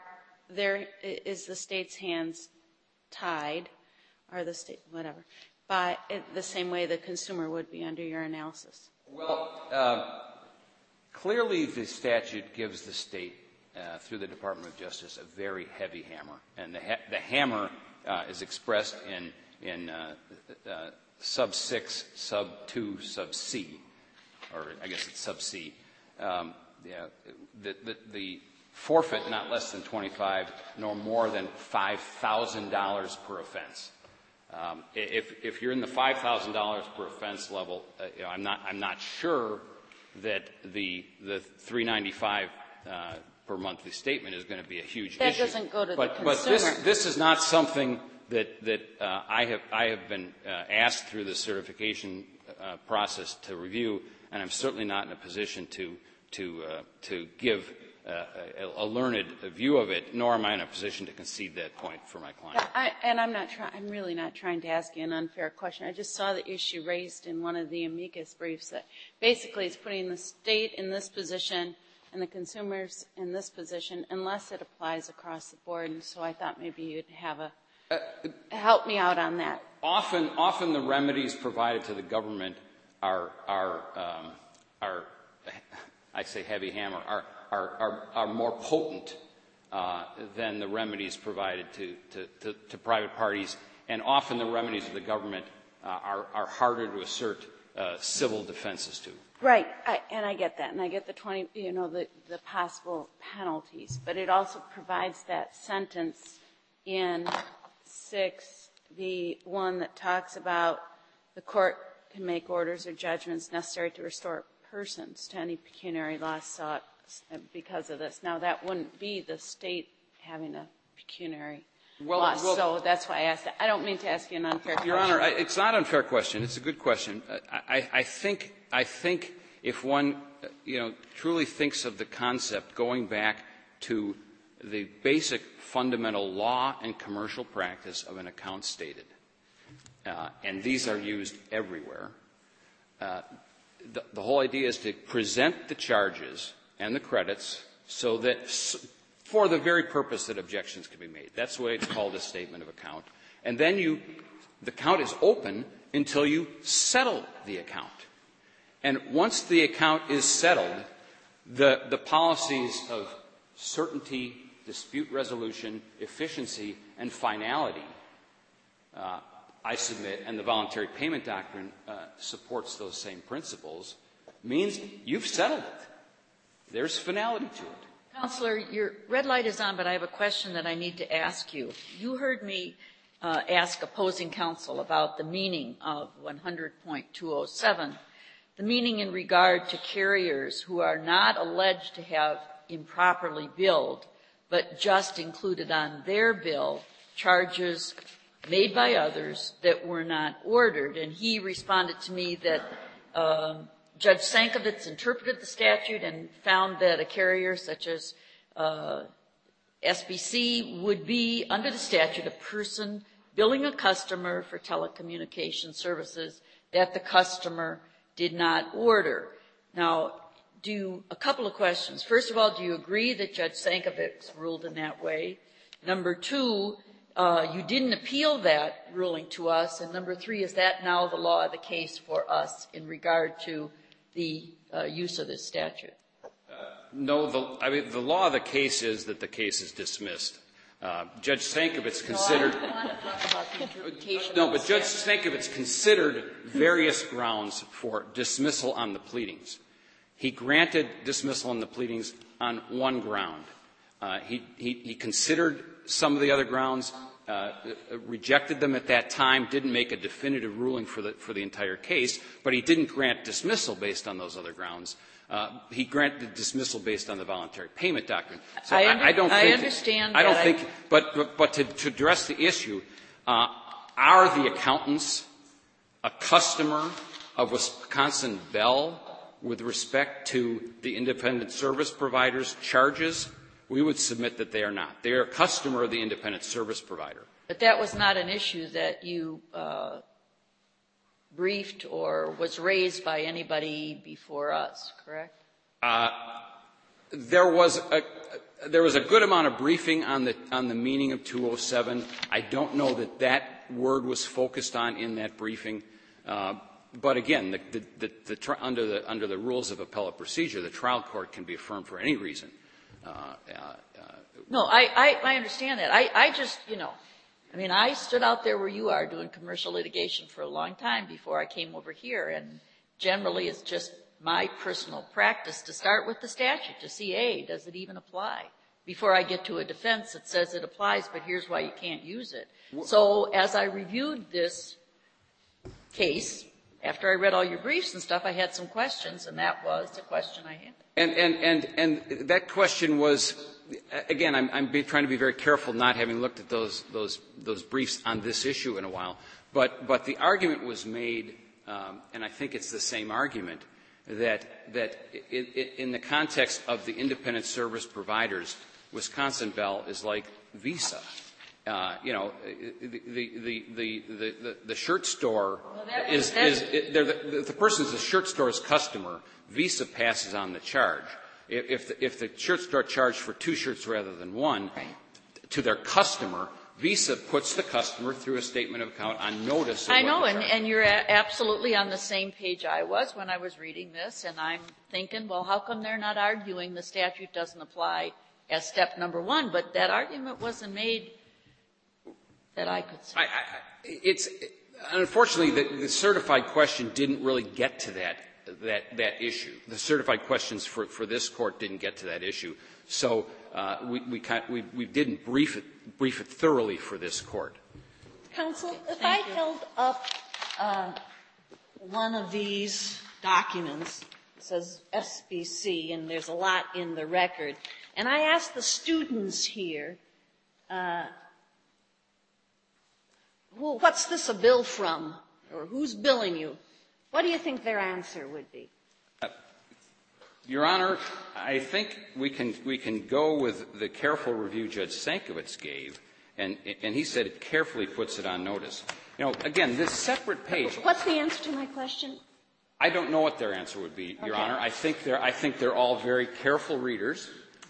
is the state's hands tied, or the state, whatever, by the same way the consumer would be under your analysis?
Well, clearly the statute gives the state, through the Department of Justice, a very heavy hammer, and the hammer is expressed in sub 6, sub 2, sub C, or I guess it's sub C. The forfeit not less than $25 nor more than $5,000 per offense. If you're in the $5,000 per offense level, I'm not sure that the $395 per monthly statement is going to be a huge
that
issue.
That doesn't go to the consumer.
But this is not something that I have been asked through the certification process to review, and I'm certainly not in a position to give a learned view of it, nor am I in a position to concede that point for my client.
I'm really not trying to ask you an unfair question. I just saw the issue raised in one of the amicus briefs that basically is putting the state in this position and the consumers in this position unless it applies across the board. And so I thought maybe you'd have help me out on that.
Often the remedies provided to the government are I say heavy hammer, are more potent than the remedies provided to private parties, and often the remedies of the government are harder to assert civil defenses to.
Right, and I get that, and I get the the possible penalties, but it also provides that sentence in 6(b)(1) that talks about the court can make orders or judgments necessary to restore persons to any pecuniary loss sought because of this. Now, that wouldn't be the state having a pecuniary loss, so that's why I asked that. I don't mean to ask you an unfair question.
Your Honor, it's not an unfair question. It's a good question. I think if one, truly thinks of the concept going back to the basic fundamental law and commercial practice of an account stated, and these are used everywhere, the whole idea is to present the charges and the credits so that for the very purpose that objections can be made. That's why it's called a statement of account. And then the account is open until you settle the account. And once the account is settled, the policies of certainty dispute resolution, efficiency, and finality, I submit, and the voluntary payment doctrine supports those same principles, means you've settled it. There's finality to it.
Counselor, your red light is on, but I have a question that I need to ask you. You heard me ask opposing counsel about the meaning of 100.207, the meaning in regard to carriers who are not alleged to have improperly billed, but just included on their bill charges made by others that were not ordered. And he responded to me that Judge Sankovitz interpreted the statute and found that a carrier such as SBC would be, under the statute, a person billing a customer for telecommunication services that the customer did not order. Now, a couple of questions. First of all, do you agree that Judge Sankovitz ruled in that way? Number two, you didn't appeal that ruling to us. And number three, is that now the law of the case for us in regard to the use of this statute?
No, the law of the case is that the case is dismissed. Judge Sankovitz considered.
No, I want to talk about the interpretation.
No, but Judge Sankovitz considered various grounds for dismissal on the pleadings. He granted dismissal on the pleadings on one ground. He considered some of the other grounds, rejected them at that time, didn't make a definitive ruling for the entire case, but he didn't grant dismissal based on those other grounds. He granted dismissal based on the voluntary payment doctrine. So I don't think.
I understand.
I don't think. But to address the issue, are the accountants a customer of Wisconsin Bell with respect to the independent service provider's charges? We would submit that they are not. They are a customer of the independent service provider.
But that was not an issue that you briefed or was raised by anybody before us, correct?
There was a good amount of briefing on the meaning of 207. I don't know that word was focused on in that briefing. But again, under the rules of appellate procedure, the trial court can be affirmed for any reason.
No, I understand that. I just, I stood out there where you are doing commercial litigation for a long time before I came over here, and generally it's just my personal practice to start with the statute to see, A, does it even apply? Before I get to a defense that says it applies, but here's why you can't use it. So as I reviewed this case, after I read all your briefs and stuff, I had some questions, and that was the question I had.
And that question was, again, I'm trying to be very careful not having looked at those briefs on this issue in a while, but the argument was made, and I think it's the same argument, that in the context of the independent service providers, Wisconsin Bell is like Visa. The shirt store the person's the shirt store's customer. Visa passes on the charge. If the shirt store charged for 2 shirts rather than 1 to their customer, Visa puts the customer through a statement of account on notice.
I know, and you're absolutely on the same page I was when I was reading this, and I'm thinking, well, how come they're not arguing the statute doesn't apply as step number 1? But that argument wasn't made that I could see.
Unfortunately, the certified question didn't really get to that issue. The certified questions for this court didn't get to that issue. So we didn't brief it thoroughly for this court.
Counsel, if I held up one of these documents, it says SBC, and there's a lot in the record, and I asked the students here, well, what's this a bill from, or who's billing you? What do you think their answer would be?
Your Honor, I think we can go with the careful review Judge Sankovitz gave, and he said it carefully puts it on notice. Again, this separate page.
What's the answer to my question?
I don't know what their answer would be, Your Honor. I think they're all very careful readers.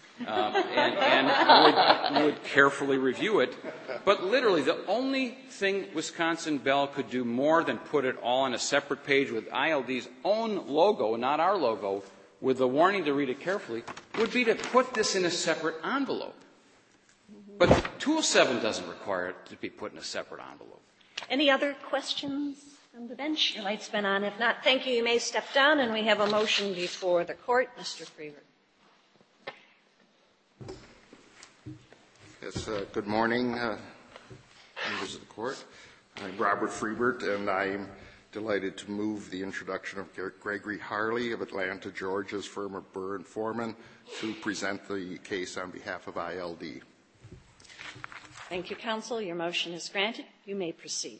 And would carefully review it. But literally, the only thing Wisconsin Bell could do more than put it all on a separate page with ILD's own logo, not our logo, with the warning to read it carefully, would be to put this in a separate envelope. But 207 doesn't require it to be put in a separate envelope.
Any other questions from the bench? Your light's been on. If not, thank you. You may step down, and we have a motion before the court. Mr. Freeberg.
Yes, good morning, members of the court. I'm Robert Freebert, and I'm delighted to move the introduction of Gregory Harley of Atlanta, Georgia's firm of Burr and Foreman to present the case on behalf of ILD.
Thank you, counsel. Your motion is granted. You may proceed.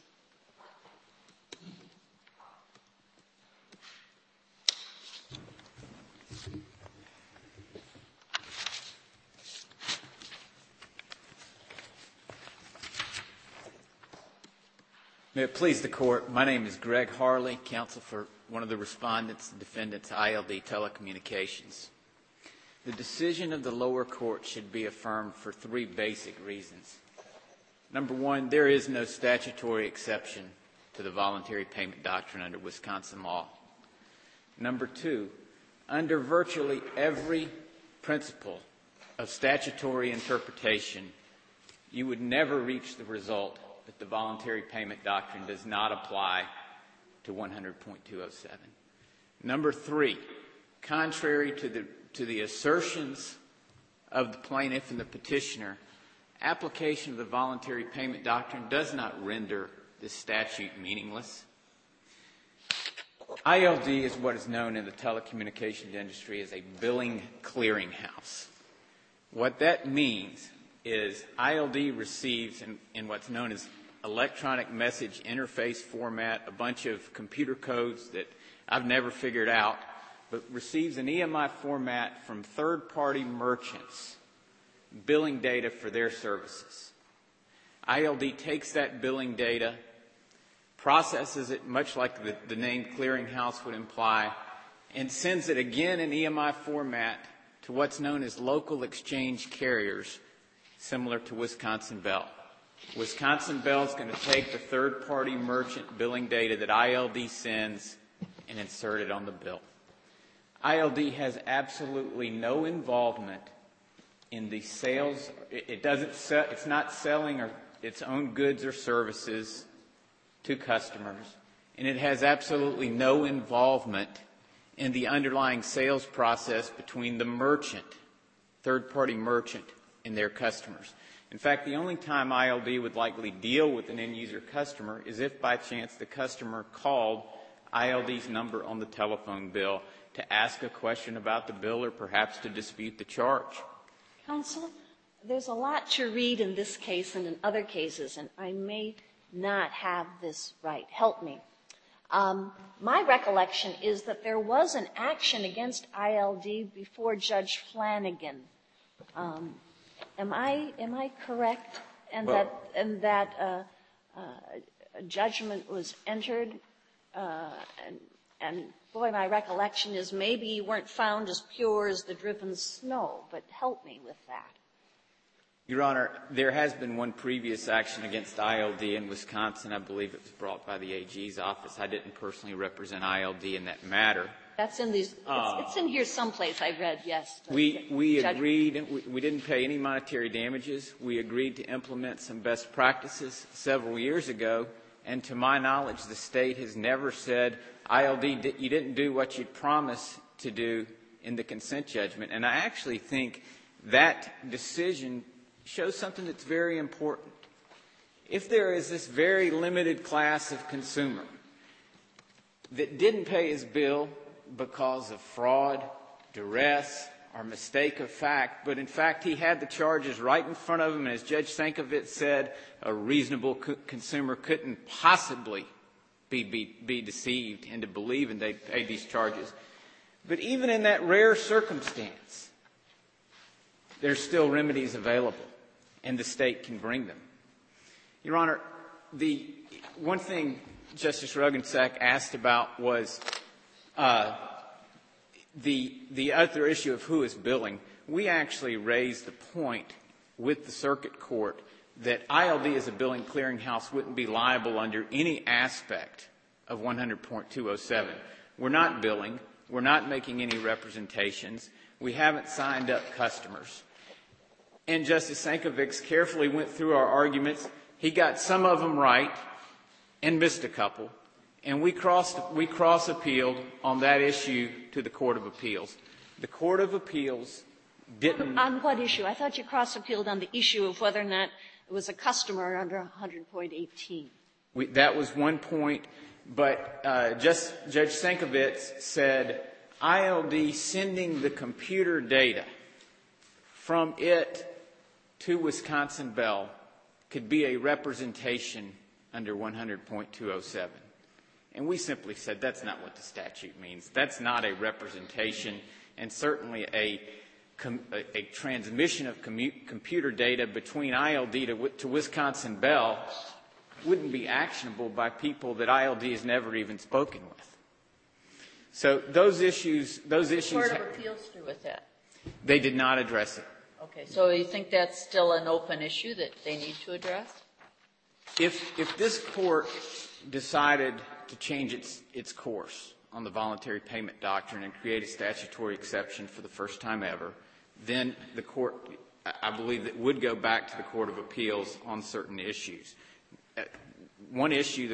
May it please the court, my name is Greg Harley, counsel for one of the respondents and defendants, ILD Telecommunications. The decision of the lower court should be affirmed for three basic reasons. Number one, there is no statutory exception to the voluntary payment doctrine under Wisconsin law. Number two, under virtually every principle of statutory interpretation, you would never reach the result that the voluntary payment doctrine does not apply to 100.207. Number three, contrary to the assertions of the plaintiff and the petitioner, application of the voluntary payment doctrine does not render this statute meaningless. ILD is what is known in the telecommunications industry as a billing clearinghouse. What that means is ILD receives in what's known as electronic message interface format a bunch of computer codes that I've never figured out, but receives an EMI format from third-party merchants billing data for their services. ILD takes that billing data, processes it much like the name clearinghouse would imply, and sends it again in EMI format to what's known as local exchange carriers, similar to Wisconsin Bell. Wisconsin Bell is going to take the third-party merchant billing data that ILD sends and insert it on the bill. ILD has absolutely no involvement in the sales. It's not selling its own goods or services to customers, and it has absolutely no involvement in the underlying sales process between the merchant, third-party merchant, and their customers. In fact, the only time ILD would likely deal with an end-user customer is if, by chance, the customer called ILD's number on the telephone bill to ask a question about the bill or perhaps to dispute the charge.
Counsel, there's a lot to read in this case and in other cases, and I may not have this right. Help me. My recollection is that there was an action against ILD before Judge Flanagan. Am I correct? And that a judgment was entered, and boy, my recollection is maybe you weren't found as pure as the driven snow, but help me with that.
Your Honor, there has been one previous action against ILD in Wisconsin. I believe it was brought by the AG's office. I didn't personally represent ILD in that matter.
That's in these. It's in here someplace. I read. Yes.
We agreed. We didn't pay any monetary damages. We agreed to implement some best practices several years ago, and to my knowledge, the state has never said, ILD, you didn't do what you promised to do in the consent judgment. And I actually think that decision shows something that's very important. If there is this very limited class of consumer that didn't pay his bill because of fraud, duress, or mistake of fact, but in fact he had the charges right in front of him, and as Judge Sankovitz said, a reasonable consumer couldn't possibly be deceived into believing they'd pay these charges. But even in that rare circumstance, there's still remedies available, and the state can bring them. Your Honor, the one thing Justice Ruggensack asked about was the other issue of who is billing. We actually raised the point with the circuit court that ILD as a billing clearinghouse wouldn't be liable under any aspect of 100.207. We're not billing. We're not making any representations. We haven't signed up customers. and Justice Sankovics carefully went through our arguments. He got some of them right and missed a couple, and we cross-appealed on that issue to the Court of Appeals. The Court of Appeals didn't...
On what issue? I thought you cross-appealed on the issue of whether or not it was a customer under 100.18.
That was one point, but Judge Sankovitz said ILD sending the computer data from it to Wisconsin Bell could be a representation under 100.207. And we simply said that's not what the statute means. That's not a representation, and certainly a transmission of computer data between ILD to Wisconsin Bell wouldn't be actionable by people that ILD has never even spoken with. So those issues...
Court of Appeals through with that?
They did not address it.
Okay, so you think that's still an open issue that they need to address?
If this court decided to change its course on the voluntary payment doctrine and create a statutory exception for the first time ever, then the court, I believe, that would go back to the Court of Appeals on certain issues. One issue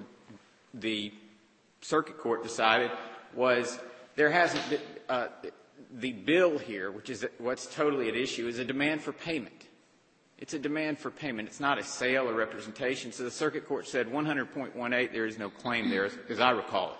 the circuit court decided was there hasn't been, the bill here, which is what's totally at issue, is a demand for payment. It's a demand for payment. It's not a sale or representation. So the circuit court said 100.18, there is no claim there, as I recall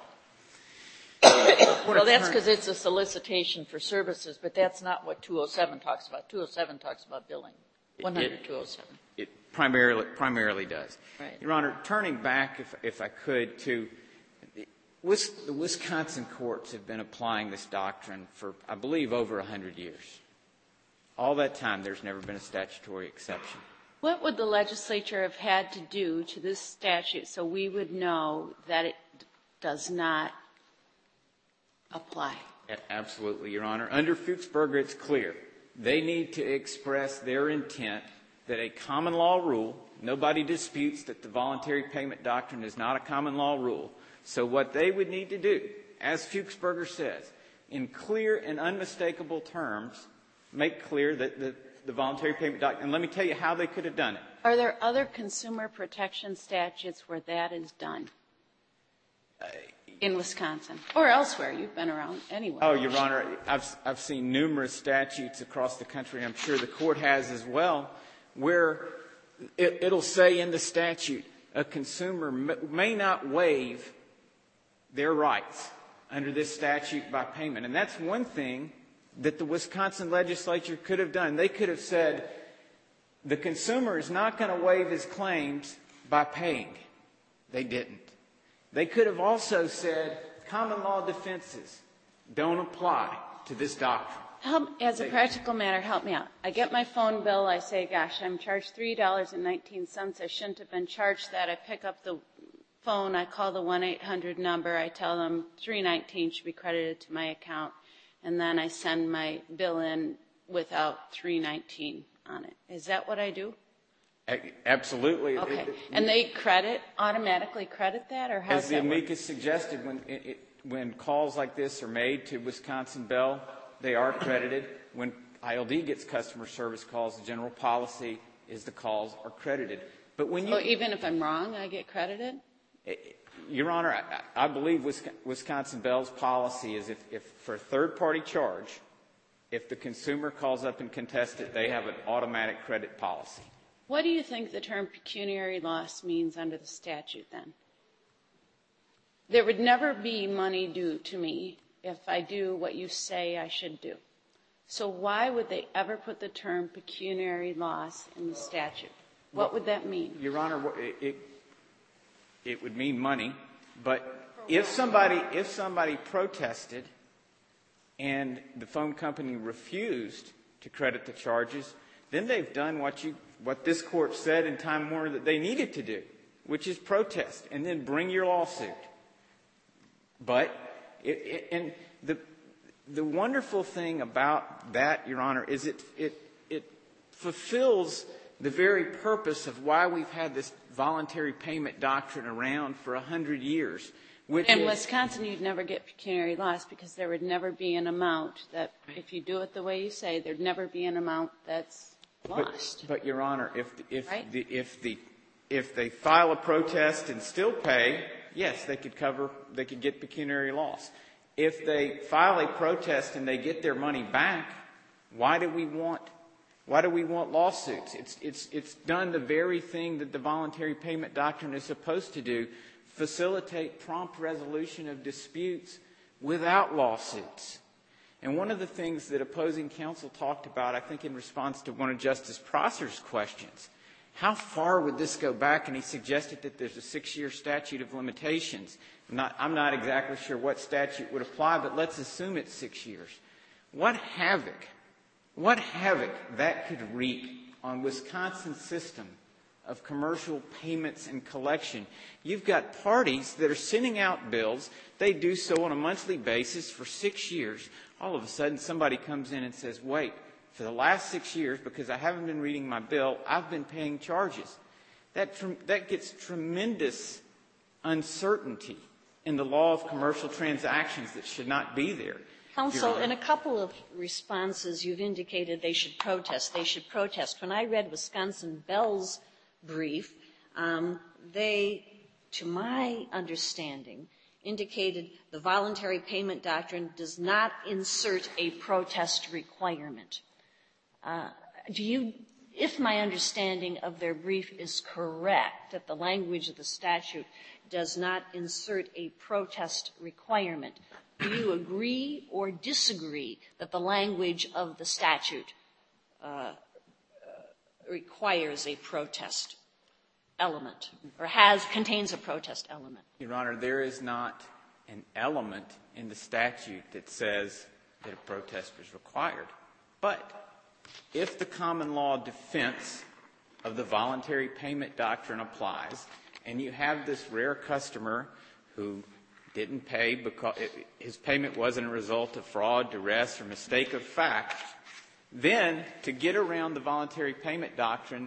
it.
Well, that's because it's a solicitation for services, but that's not what 207 talks about. 207 talks about billing. 100.207.
It primarily does.
Right.
Your Honor, turning back, if I could, to the Wisconsin courts have been applying this doctrine for, I believe, over 100 years. All that time, there's never been a statutory exception.
What would the legislature have had to do to this statute so we would know that it does not apply?
Absolutely, Your Honor. Under Fuchsberger, it's clear. They need to express their intent that a common law rule, nobody disputes that the voluntary payment doctrine is not a common law rule. So what they would need to do, as Fuchsberger says, in clear and unmistakable terms, make clear that the voluntary payment doctrine, and let me tell you how they could have done it.
Are there other consumer protection statutes where that is done? In Wisconsin or elsewhere? You've been around anywhere.
Oh, Your Honor, I've seen numerous statutes across the country. I'm sure the court has as well, where it'll say in the statute a consumer may not waive their rights under this statute by payment. And that's one thing that the Wisconsin legislature could have done. They could have said the consumer is not going to waive his claims by paying. They didn't. They could have also said common law defenses don't apply to this doctrine.
As a practical matter, help me out. I get my phone bill. I say, gosh, I'm charged $3.19. I shouldn't have been charged that. I pick up the phone. I call the 1-800 number. I tell them $3.19 should be credited to my account. And then I send my bill in without $3.19 on it. Is that what I do?
Absolutely.
Okay. And they automatically credit that? Or how's
as the amicus suggested, when calls like this are made to Wisconsin Bell, they are credited. When ILD gets customer service calls, the general policy is the calls are credited. But when you... So
even if I'm wrong, I get credited?
Your Honor, I believe Wisconsin Bell's policy is if for a third-party charge, if the consumer calls up and contests it, they have an automatic credit policy.
What do you think the term pecuniary loss means under the statute then? There would never be money due to me if I do what you say I should do. So why would they ever put the term pecuniary loss in the statute? What would that mean?
Your Honor, it would mean money, but if somebody protested and the phone company refused to credit the charges, then they've done what this court said in Time Warner that they needed to do, which is protest and then bring your lawsuit. But and the wonderful thing about that, Your Honor, is it fulfills the very purpose of why we've had this voluntary payment doctrine around for 100 years.
In Wisconsin, you'd never get pecuniary loss because there would never be an amount that, if you do it the way you say, there'd never be an amount that's
lost.
But Your Honor,
Right?
if they file a protest and still pay, yes, they could get pecuniary loss. If they file a protest and they get their money back, why do we want lawsuits? It's done the very thing that the voluntary payment doctrine is supposed to do, facilitate prompt resolution of disputes without lawsuits. And one of the things that opposing counsel talked about, I think in response to one of Justice Prosser's questions, how far would this go back? And he suggested that there's a 6-year statute of limitations. I'm not exactly sure what statute would apply, but let's assume it's 6 years. What havoc that could wreak on Wisconsin's system of commercial payments and collection. You've got parties that are sending out bills. They do so on a monthly basis for 6 years. All of a sudden, somebody comes in and says, wait, for the last 6 years, because I haven't been reading my bill, I've been paying charges. That gets tremendous uncertainty in the law of commercial transactions that should not be there.
Counsel, in a couple of responses, you've indicated they should protest. They should protest. When I read Wisconsin Bell's brief, they, to my understanding, indicated the voluntary payment doctrine does not insert a protest requirement. If my understanding of their brief is correct, that the language of the statute does not insert a protest requirement, do you agree or disagree that the language of the statute requires a protest element or contains a protest element?
Your Honor, there is not an element in the statute that says that a protest is required. But if the common law defense of the voluntary payment doctrine applies, and you have this rare customer who didn't pay because his payment wasn't a result of fraud, duress, or mistake of fact, then to get around the voluntary payment doctrine,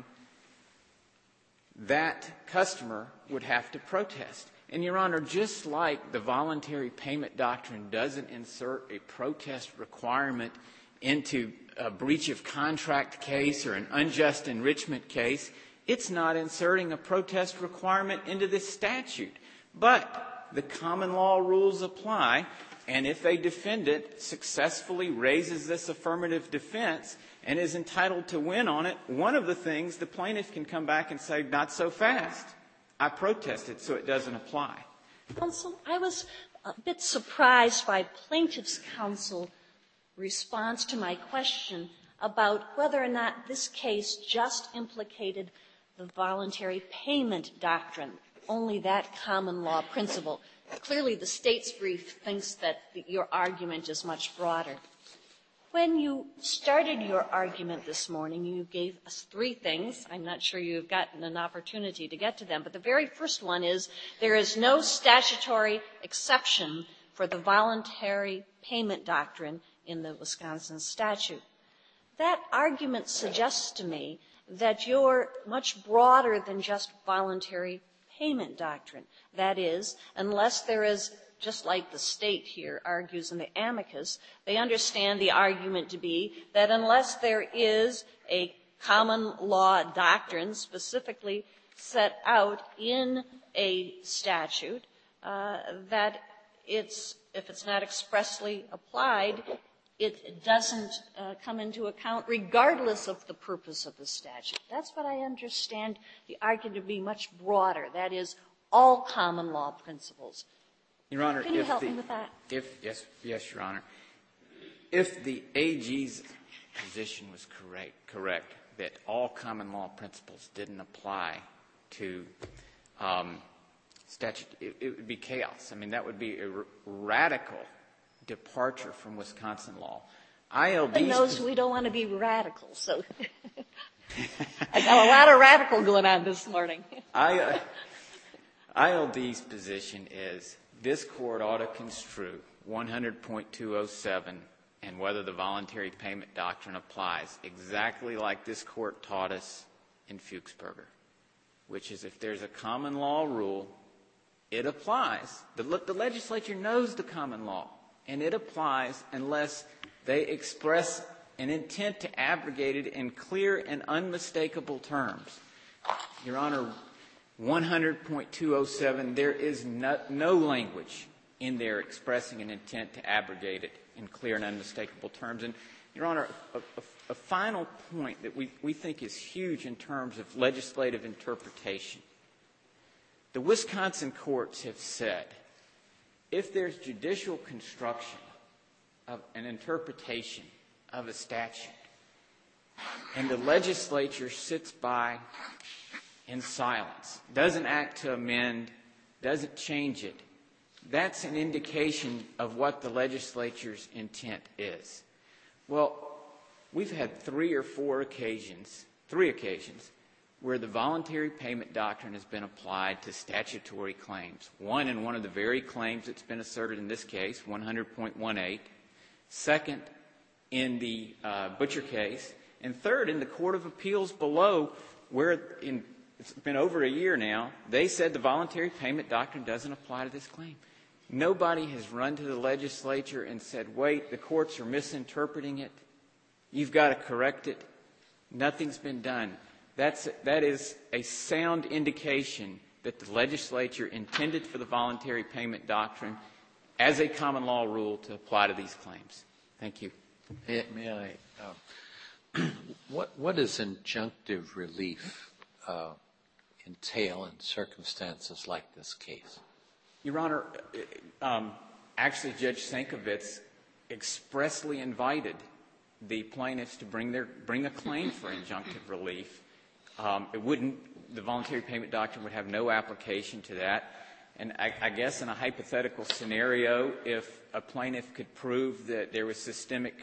that customer would have to protest. And, Your Honor, just like the voluntary payment doctrine doesn't insert a protest requirement into a breach of contract case or an unjust enrichment case, it's not inserting a protest requirement into this statute. But the common law rules apply, and if a defendant successfully raises this affirmative defense and is entitled to win on it, one of the things the plaintiff can come back and say, not so fast. I protested, so it doesn't apply.
Counsel, I was a bit surprised by plaintiff's counsel response to my question about whether or not this case just implicated the voluntary payment doctrine, only that common law principle. Clearly, the State's brief thinks that your argument is much broader. When you started your argument this morning, you gave us 3 things. I'm not sure you've gotten an opportunity to get to them, but the very first one is there is no statutory exception for the voluntary payment doctrine in the Wisconsin statute. That argument suggests to me that you're much broader than just voluntary payment doctrine. That is, unless there is, just like the State here argues in the amicus, they understand the argument to be that unless there is a common law doctrine specifically set out in a statute, that if it's not expressly applied, it doesn't come into account regardless of the purpose of the statute. That's what I understand the argument to be much broader. That is, all common law principles.
Your Honor,
Can you help me with that?
Yes, Your Honor. If the AG's position was correct, that all common law principles didn't apply to statute, it would be chaos. I mean, that would be a radical departure from Wisconsin law.
ILD knows we don't want to be radical, so I got a lot of radical going on this morning.
ILD's position is this Court ought to construe 100.207 and whether the voluntary payment doctrine applies exactly like this Court taught us in Fuchsberger, which is if there's a common law rule, it applies. The legislature knows the common law, and it applies unless they express an intent to abrogate it in clear and unmistakable terms. Your Honor, 100.207, there is no language in there expressing an intent to abrogate it in clear and unmistakable terms. And, Your Honor, a final point that we think is huge in terms of legislative interpretation. The Wisconsin courts have said if there's judicial construction of an interpretation of a statute and the legislature sits by in silence, doesn't act to amend, doesn't change it, that's an indication of what the legislature's intent is. Well, we've had three occasions where the voluntary payment doctrine has been applied to statutory claims. One, in one of the very claims that's been asserted in this case, 100.18. Second, in the Butcher case. And third, in the Court of Appeals below, where it's been over a year now, they said the voluntary payment doctrine doesn't apply to this claim. Nobody has run to the legislature and said, wait, the courts are misinterpreting it. You've got to correct it. Nothing's been done. That is a sound indication that the legislature intended for the voluntary payment doctrine as a common law rule to apply to these claims. Thank you.
May I? What does injunctive relief entail in circumstances like this case?
Your Honor, actually Judge Sankovitz expressly invited the plaintiffs to bring a claim for injunctive relief. The voluntary payment doctrine would have no application to that. And I guess in a hypothetical scenario, if a plaintiff could prove that there was systemic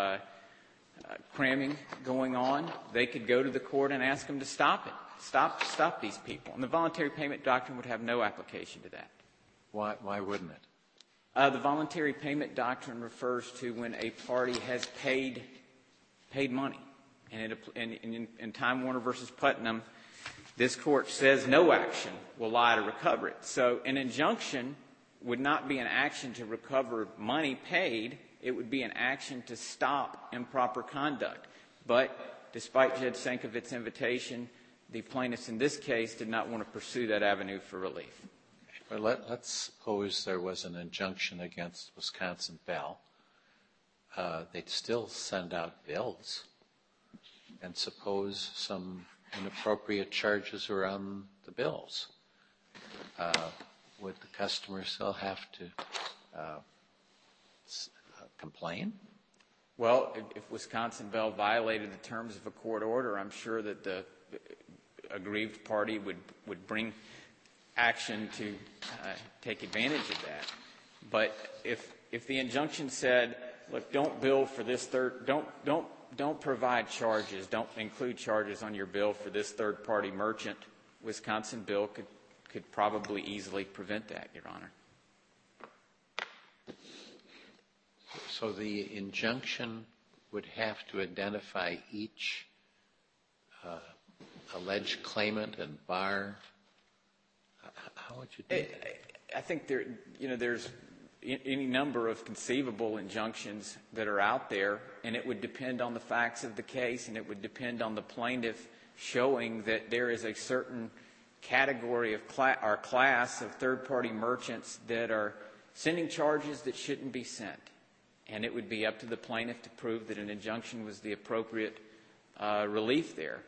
cramming going on, they could go to the court and ask them to stop it, stop these people. And the voluntary payment doctrine would have no application to that.
Why wouldn't it?
The voluntary payment doctrine refers to when a party has paid money. And in Time Warner versus Putnam, this court says no action will lie to recover it. So an injunction would not be an action to recover money paid. It would be an action to stop improper conduct. But despite Judge Sankovitz's invitation, the plaintiffs in this case did not want to pursue that avenue for relief.
Well, let's suppose there was an injunction against Wisconsin Bell. They'd still send out bills. And suppose some inappropriate charges were on the bills. Would the customer still have to complain?
Well, if Wisconsin Bell violated the terms of a court order, I'm sure that the aggrieved party would bring action to take advantage of that. But if the injunction said, look, don't bill for this don't provide charges, don't include charges on your bill for this third-party merchant, Wisconsin Bill could probably easily prevent that, Your Honor.
So the injunction would have to identify each alleged claimant and bar. How would you do that?
I think there's any number of conceivable injunctions that are out there, and it would depend on the facts of the case, and it would depend on the plaintiff showing that there is a certain category of class of third-party merchants that are sending charges that shouldn't be sent. And it would be up to the plaintiff to prove that an injunction was the appropriate relief there.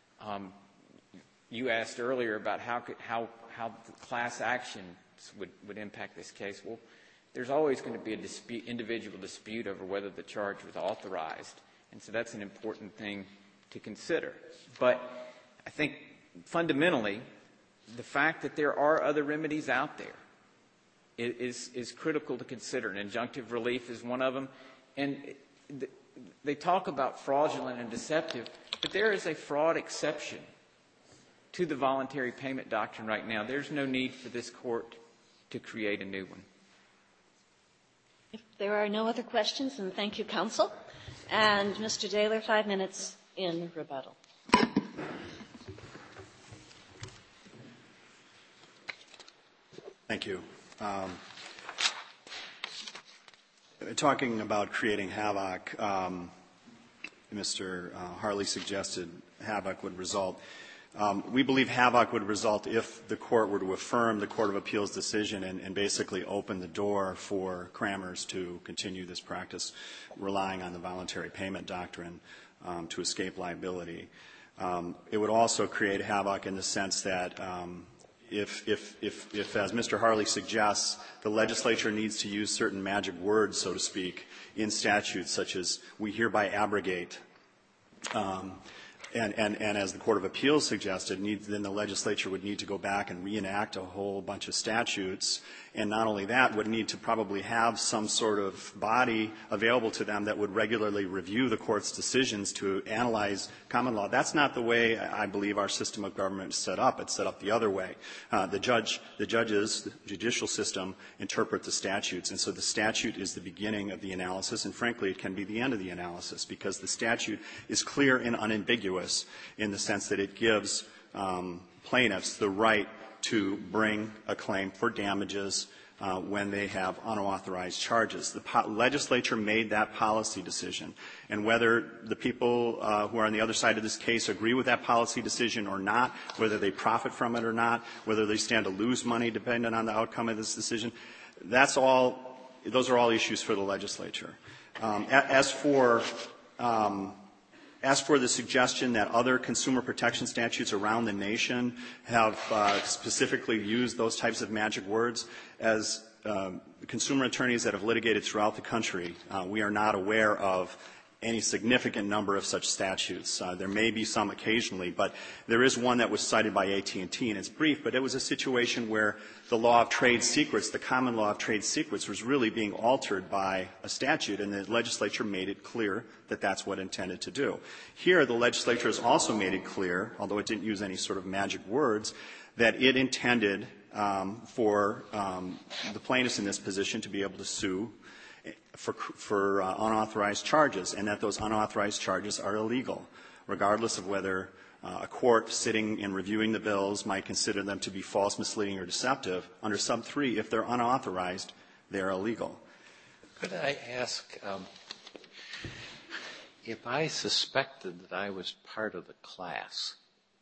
You asked earlier about how the class actions would impact this case. Well, there's always going to be an individual dispute over whether the charge was authorized. And so that's an important thing to consider. But I think fundamentally, the fact that there are other remedies out there is critical to consider. And injunctive relief is one of them. And they talk about fraudulent and deceptive, but there is a fraud exception to the voluntary payment doctrine right now. There's no need for this court to create a new one.
If there are no other questions, then thank you, counsel. And Mr. Daler, 5 minutes in rebuttal.
Thank you. Talking about creating havoc, Mr. Harley suggested havoc would result. We believe havoc would result if the court were to affirm the Court of Appeals decision and basically open the door for crammers to continue this practice, relying on the voluntary payment doctrine to escape liability. It would also create havoc in the sense that if, as Mr. Harley suggests, the legislature needs to use certain magic words, so to speak, in statutes, such as we hereby abrogate, and as the Court of Appeals suggested, then the legislature would need to go back and reenact a whole bunch of statutes, and not only that, would need to probably have some sort of body available to them that would regularly review the court's decisions to analyze common law. That's not the way I believe our system of government is set up. It's set up the other way. The judges, the judicial system, interpret the statutes, and so the statute is the beginning of the analysis, and frankly, it can be the end of the analysis, because the statute is clear and unambiguous in the sense that it gives plaintiffs the right to bring a claim for damages when they have unauthorized charges. The legislature made that policy decision, and whether the people who are on the other side of this case agree with that policy decision or not, whether they profit from it or not, whether they stand to lose money depending on the outcome of this decision, those are all issues for the legislature. As for the suggestion that other consumer protection statutes around the nation have specifically used those types of magic words, as consumer attorneys that have litigated throughout the country, we are not aware of any significant number of such statutes. There may be some occasionally, but there is one that was cited by AT&T, and it's brief, but it was a situation where the law of trade secrets, the common law of trade secrets, was really being altered by a statute, and the legislature made it clear that that's what it intended to do. Here, the legislature has also made it clear, although it didn't use any sort of magic words, that it intended for the plaintiffs in this position to be able to sue for unauthorized charges, and that those unauthorized charges are illegal, regardless of whether a court sitting and reviewing the bills might consider them to be false, misleading, or deceptive. Under sub 3, if they're unauthorized, they're illegal.
Could I ask, if I suspected that I was part of the class,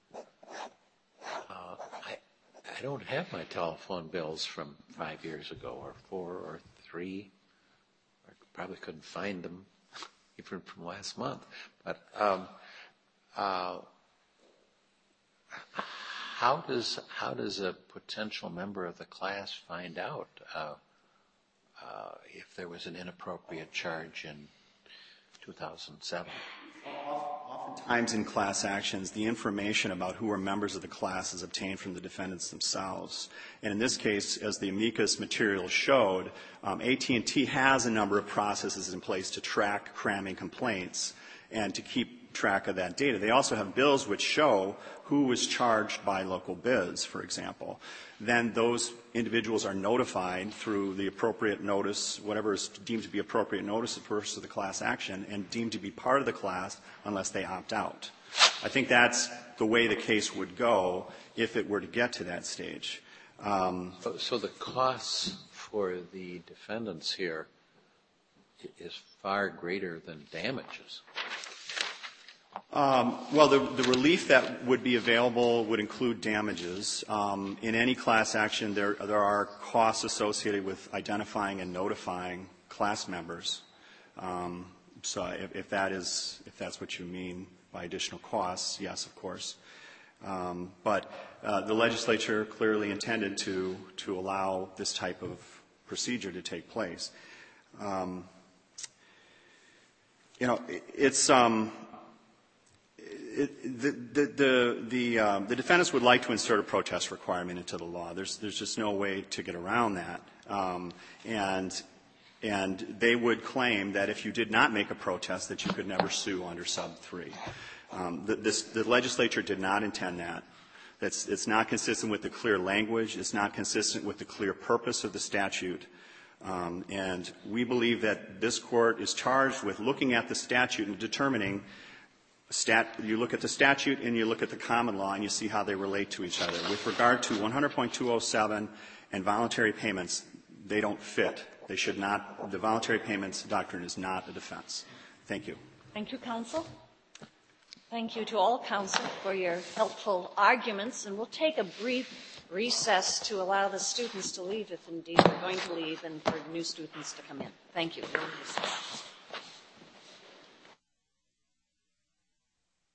I don't have my telephone bills from 5 years ago, or 4 or 3. I probably couldn't find them even from last month. But how does a potential member of the class find out if there was an inappropriate charge in 2007?
Oftentimes in class actions, the information about who are members of the class is obtained from the defendants themselves. And in this case, as the amicus material showed, AT&T has a number of processes in place to track cramming complaints and to keep track of that data. They also have bills which show who was charged by local bids, for example. Then those individuals are notified through the appropriate notice, whatever is deemed to be appropriate notice at first of the class action, and deemed to be part of the class unless they opt out. I think that's the way the case would go if it were to get to that stage.
So the costs for the defendants here is far greater than damages.
Well, the relief that would be available would include damages. In any class action, there are costs associated with identifying and notifying class members. So if that's what you mean by additional costs, yes, of course. But the legislature clearly intended to allow this type of procedure to take place. The defendants would like to insert a protest requirement into the law. There's just no way to get around that. And they would claim that if you did not make a protest, that you could never sue under sub 3. The legislature did not intend that. It's not consistent with the clear language. It's not consistent with the clear purpose of the statute. And we believe that this Court is charged with looking at the statute and determining you look at the statute and you look at the common law and you see how they relate to each other. With regard to 100.207 and voluntary payments, they don't fit. They should not. The voluntary payments doctrine is not a defense. Thank you.
Thank you, counsel. Thank you to all counsel for your helpful arguments, and we'll take a brief recess to allow the students to leave if indeed they're going to leave and for new students to come in. Thank you. Recess.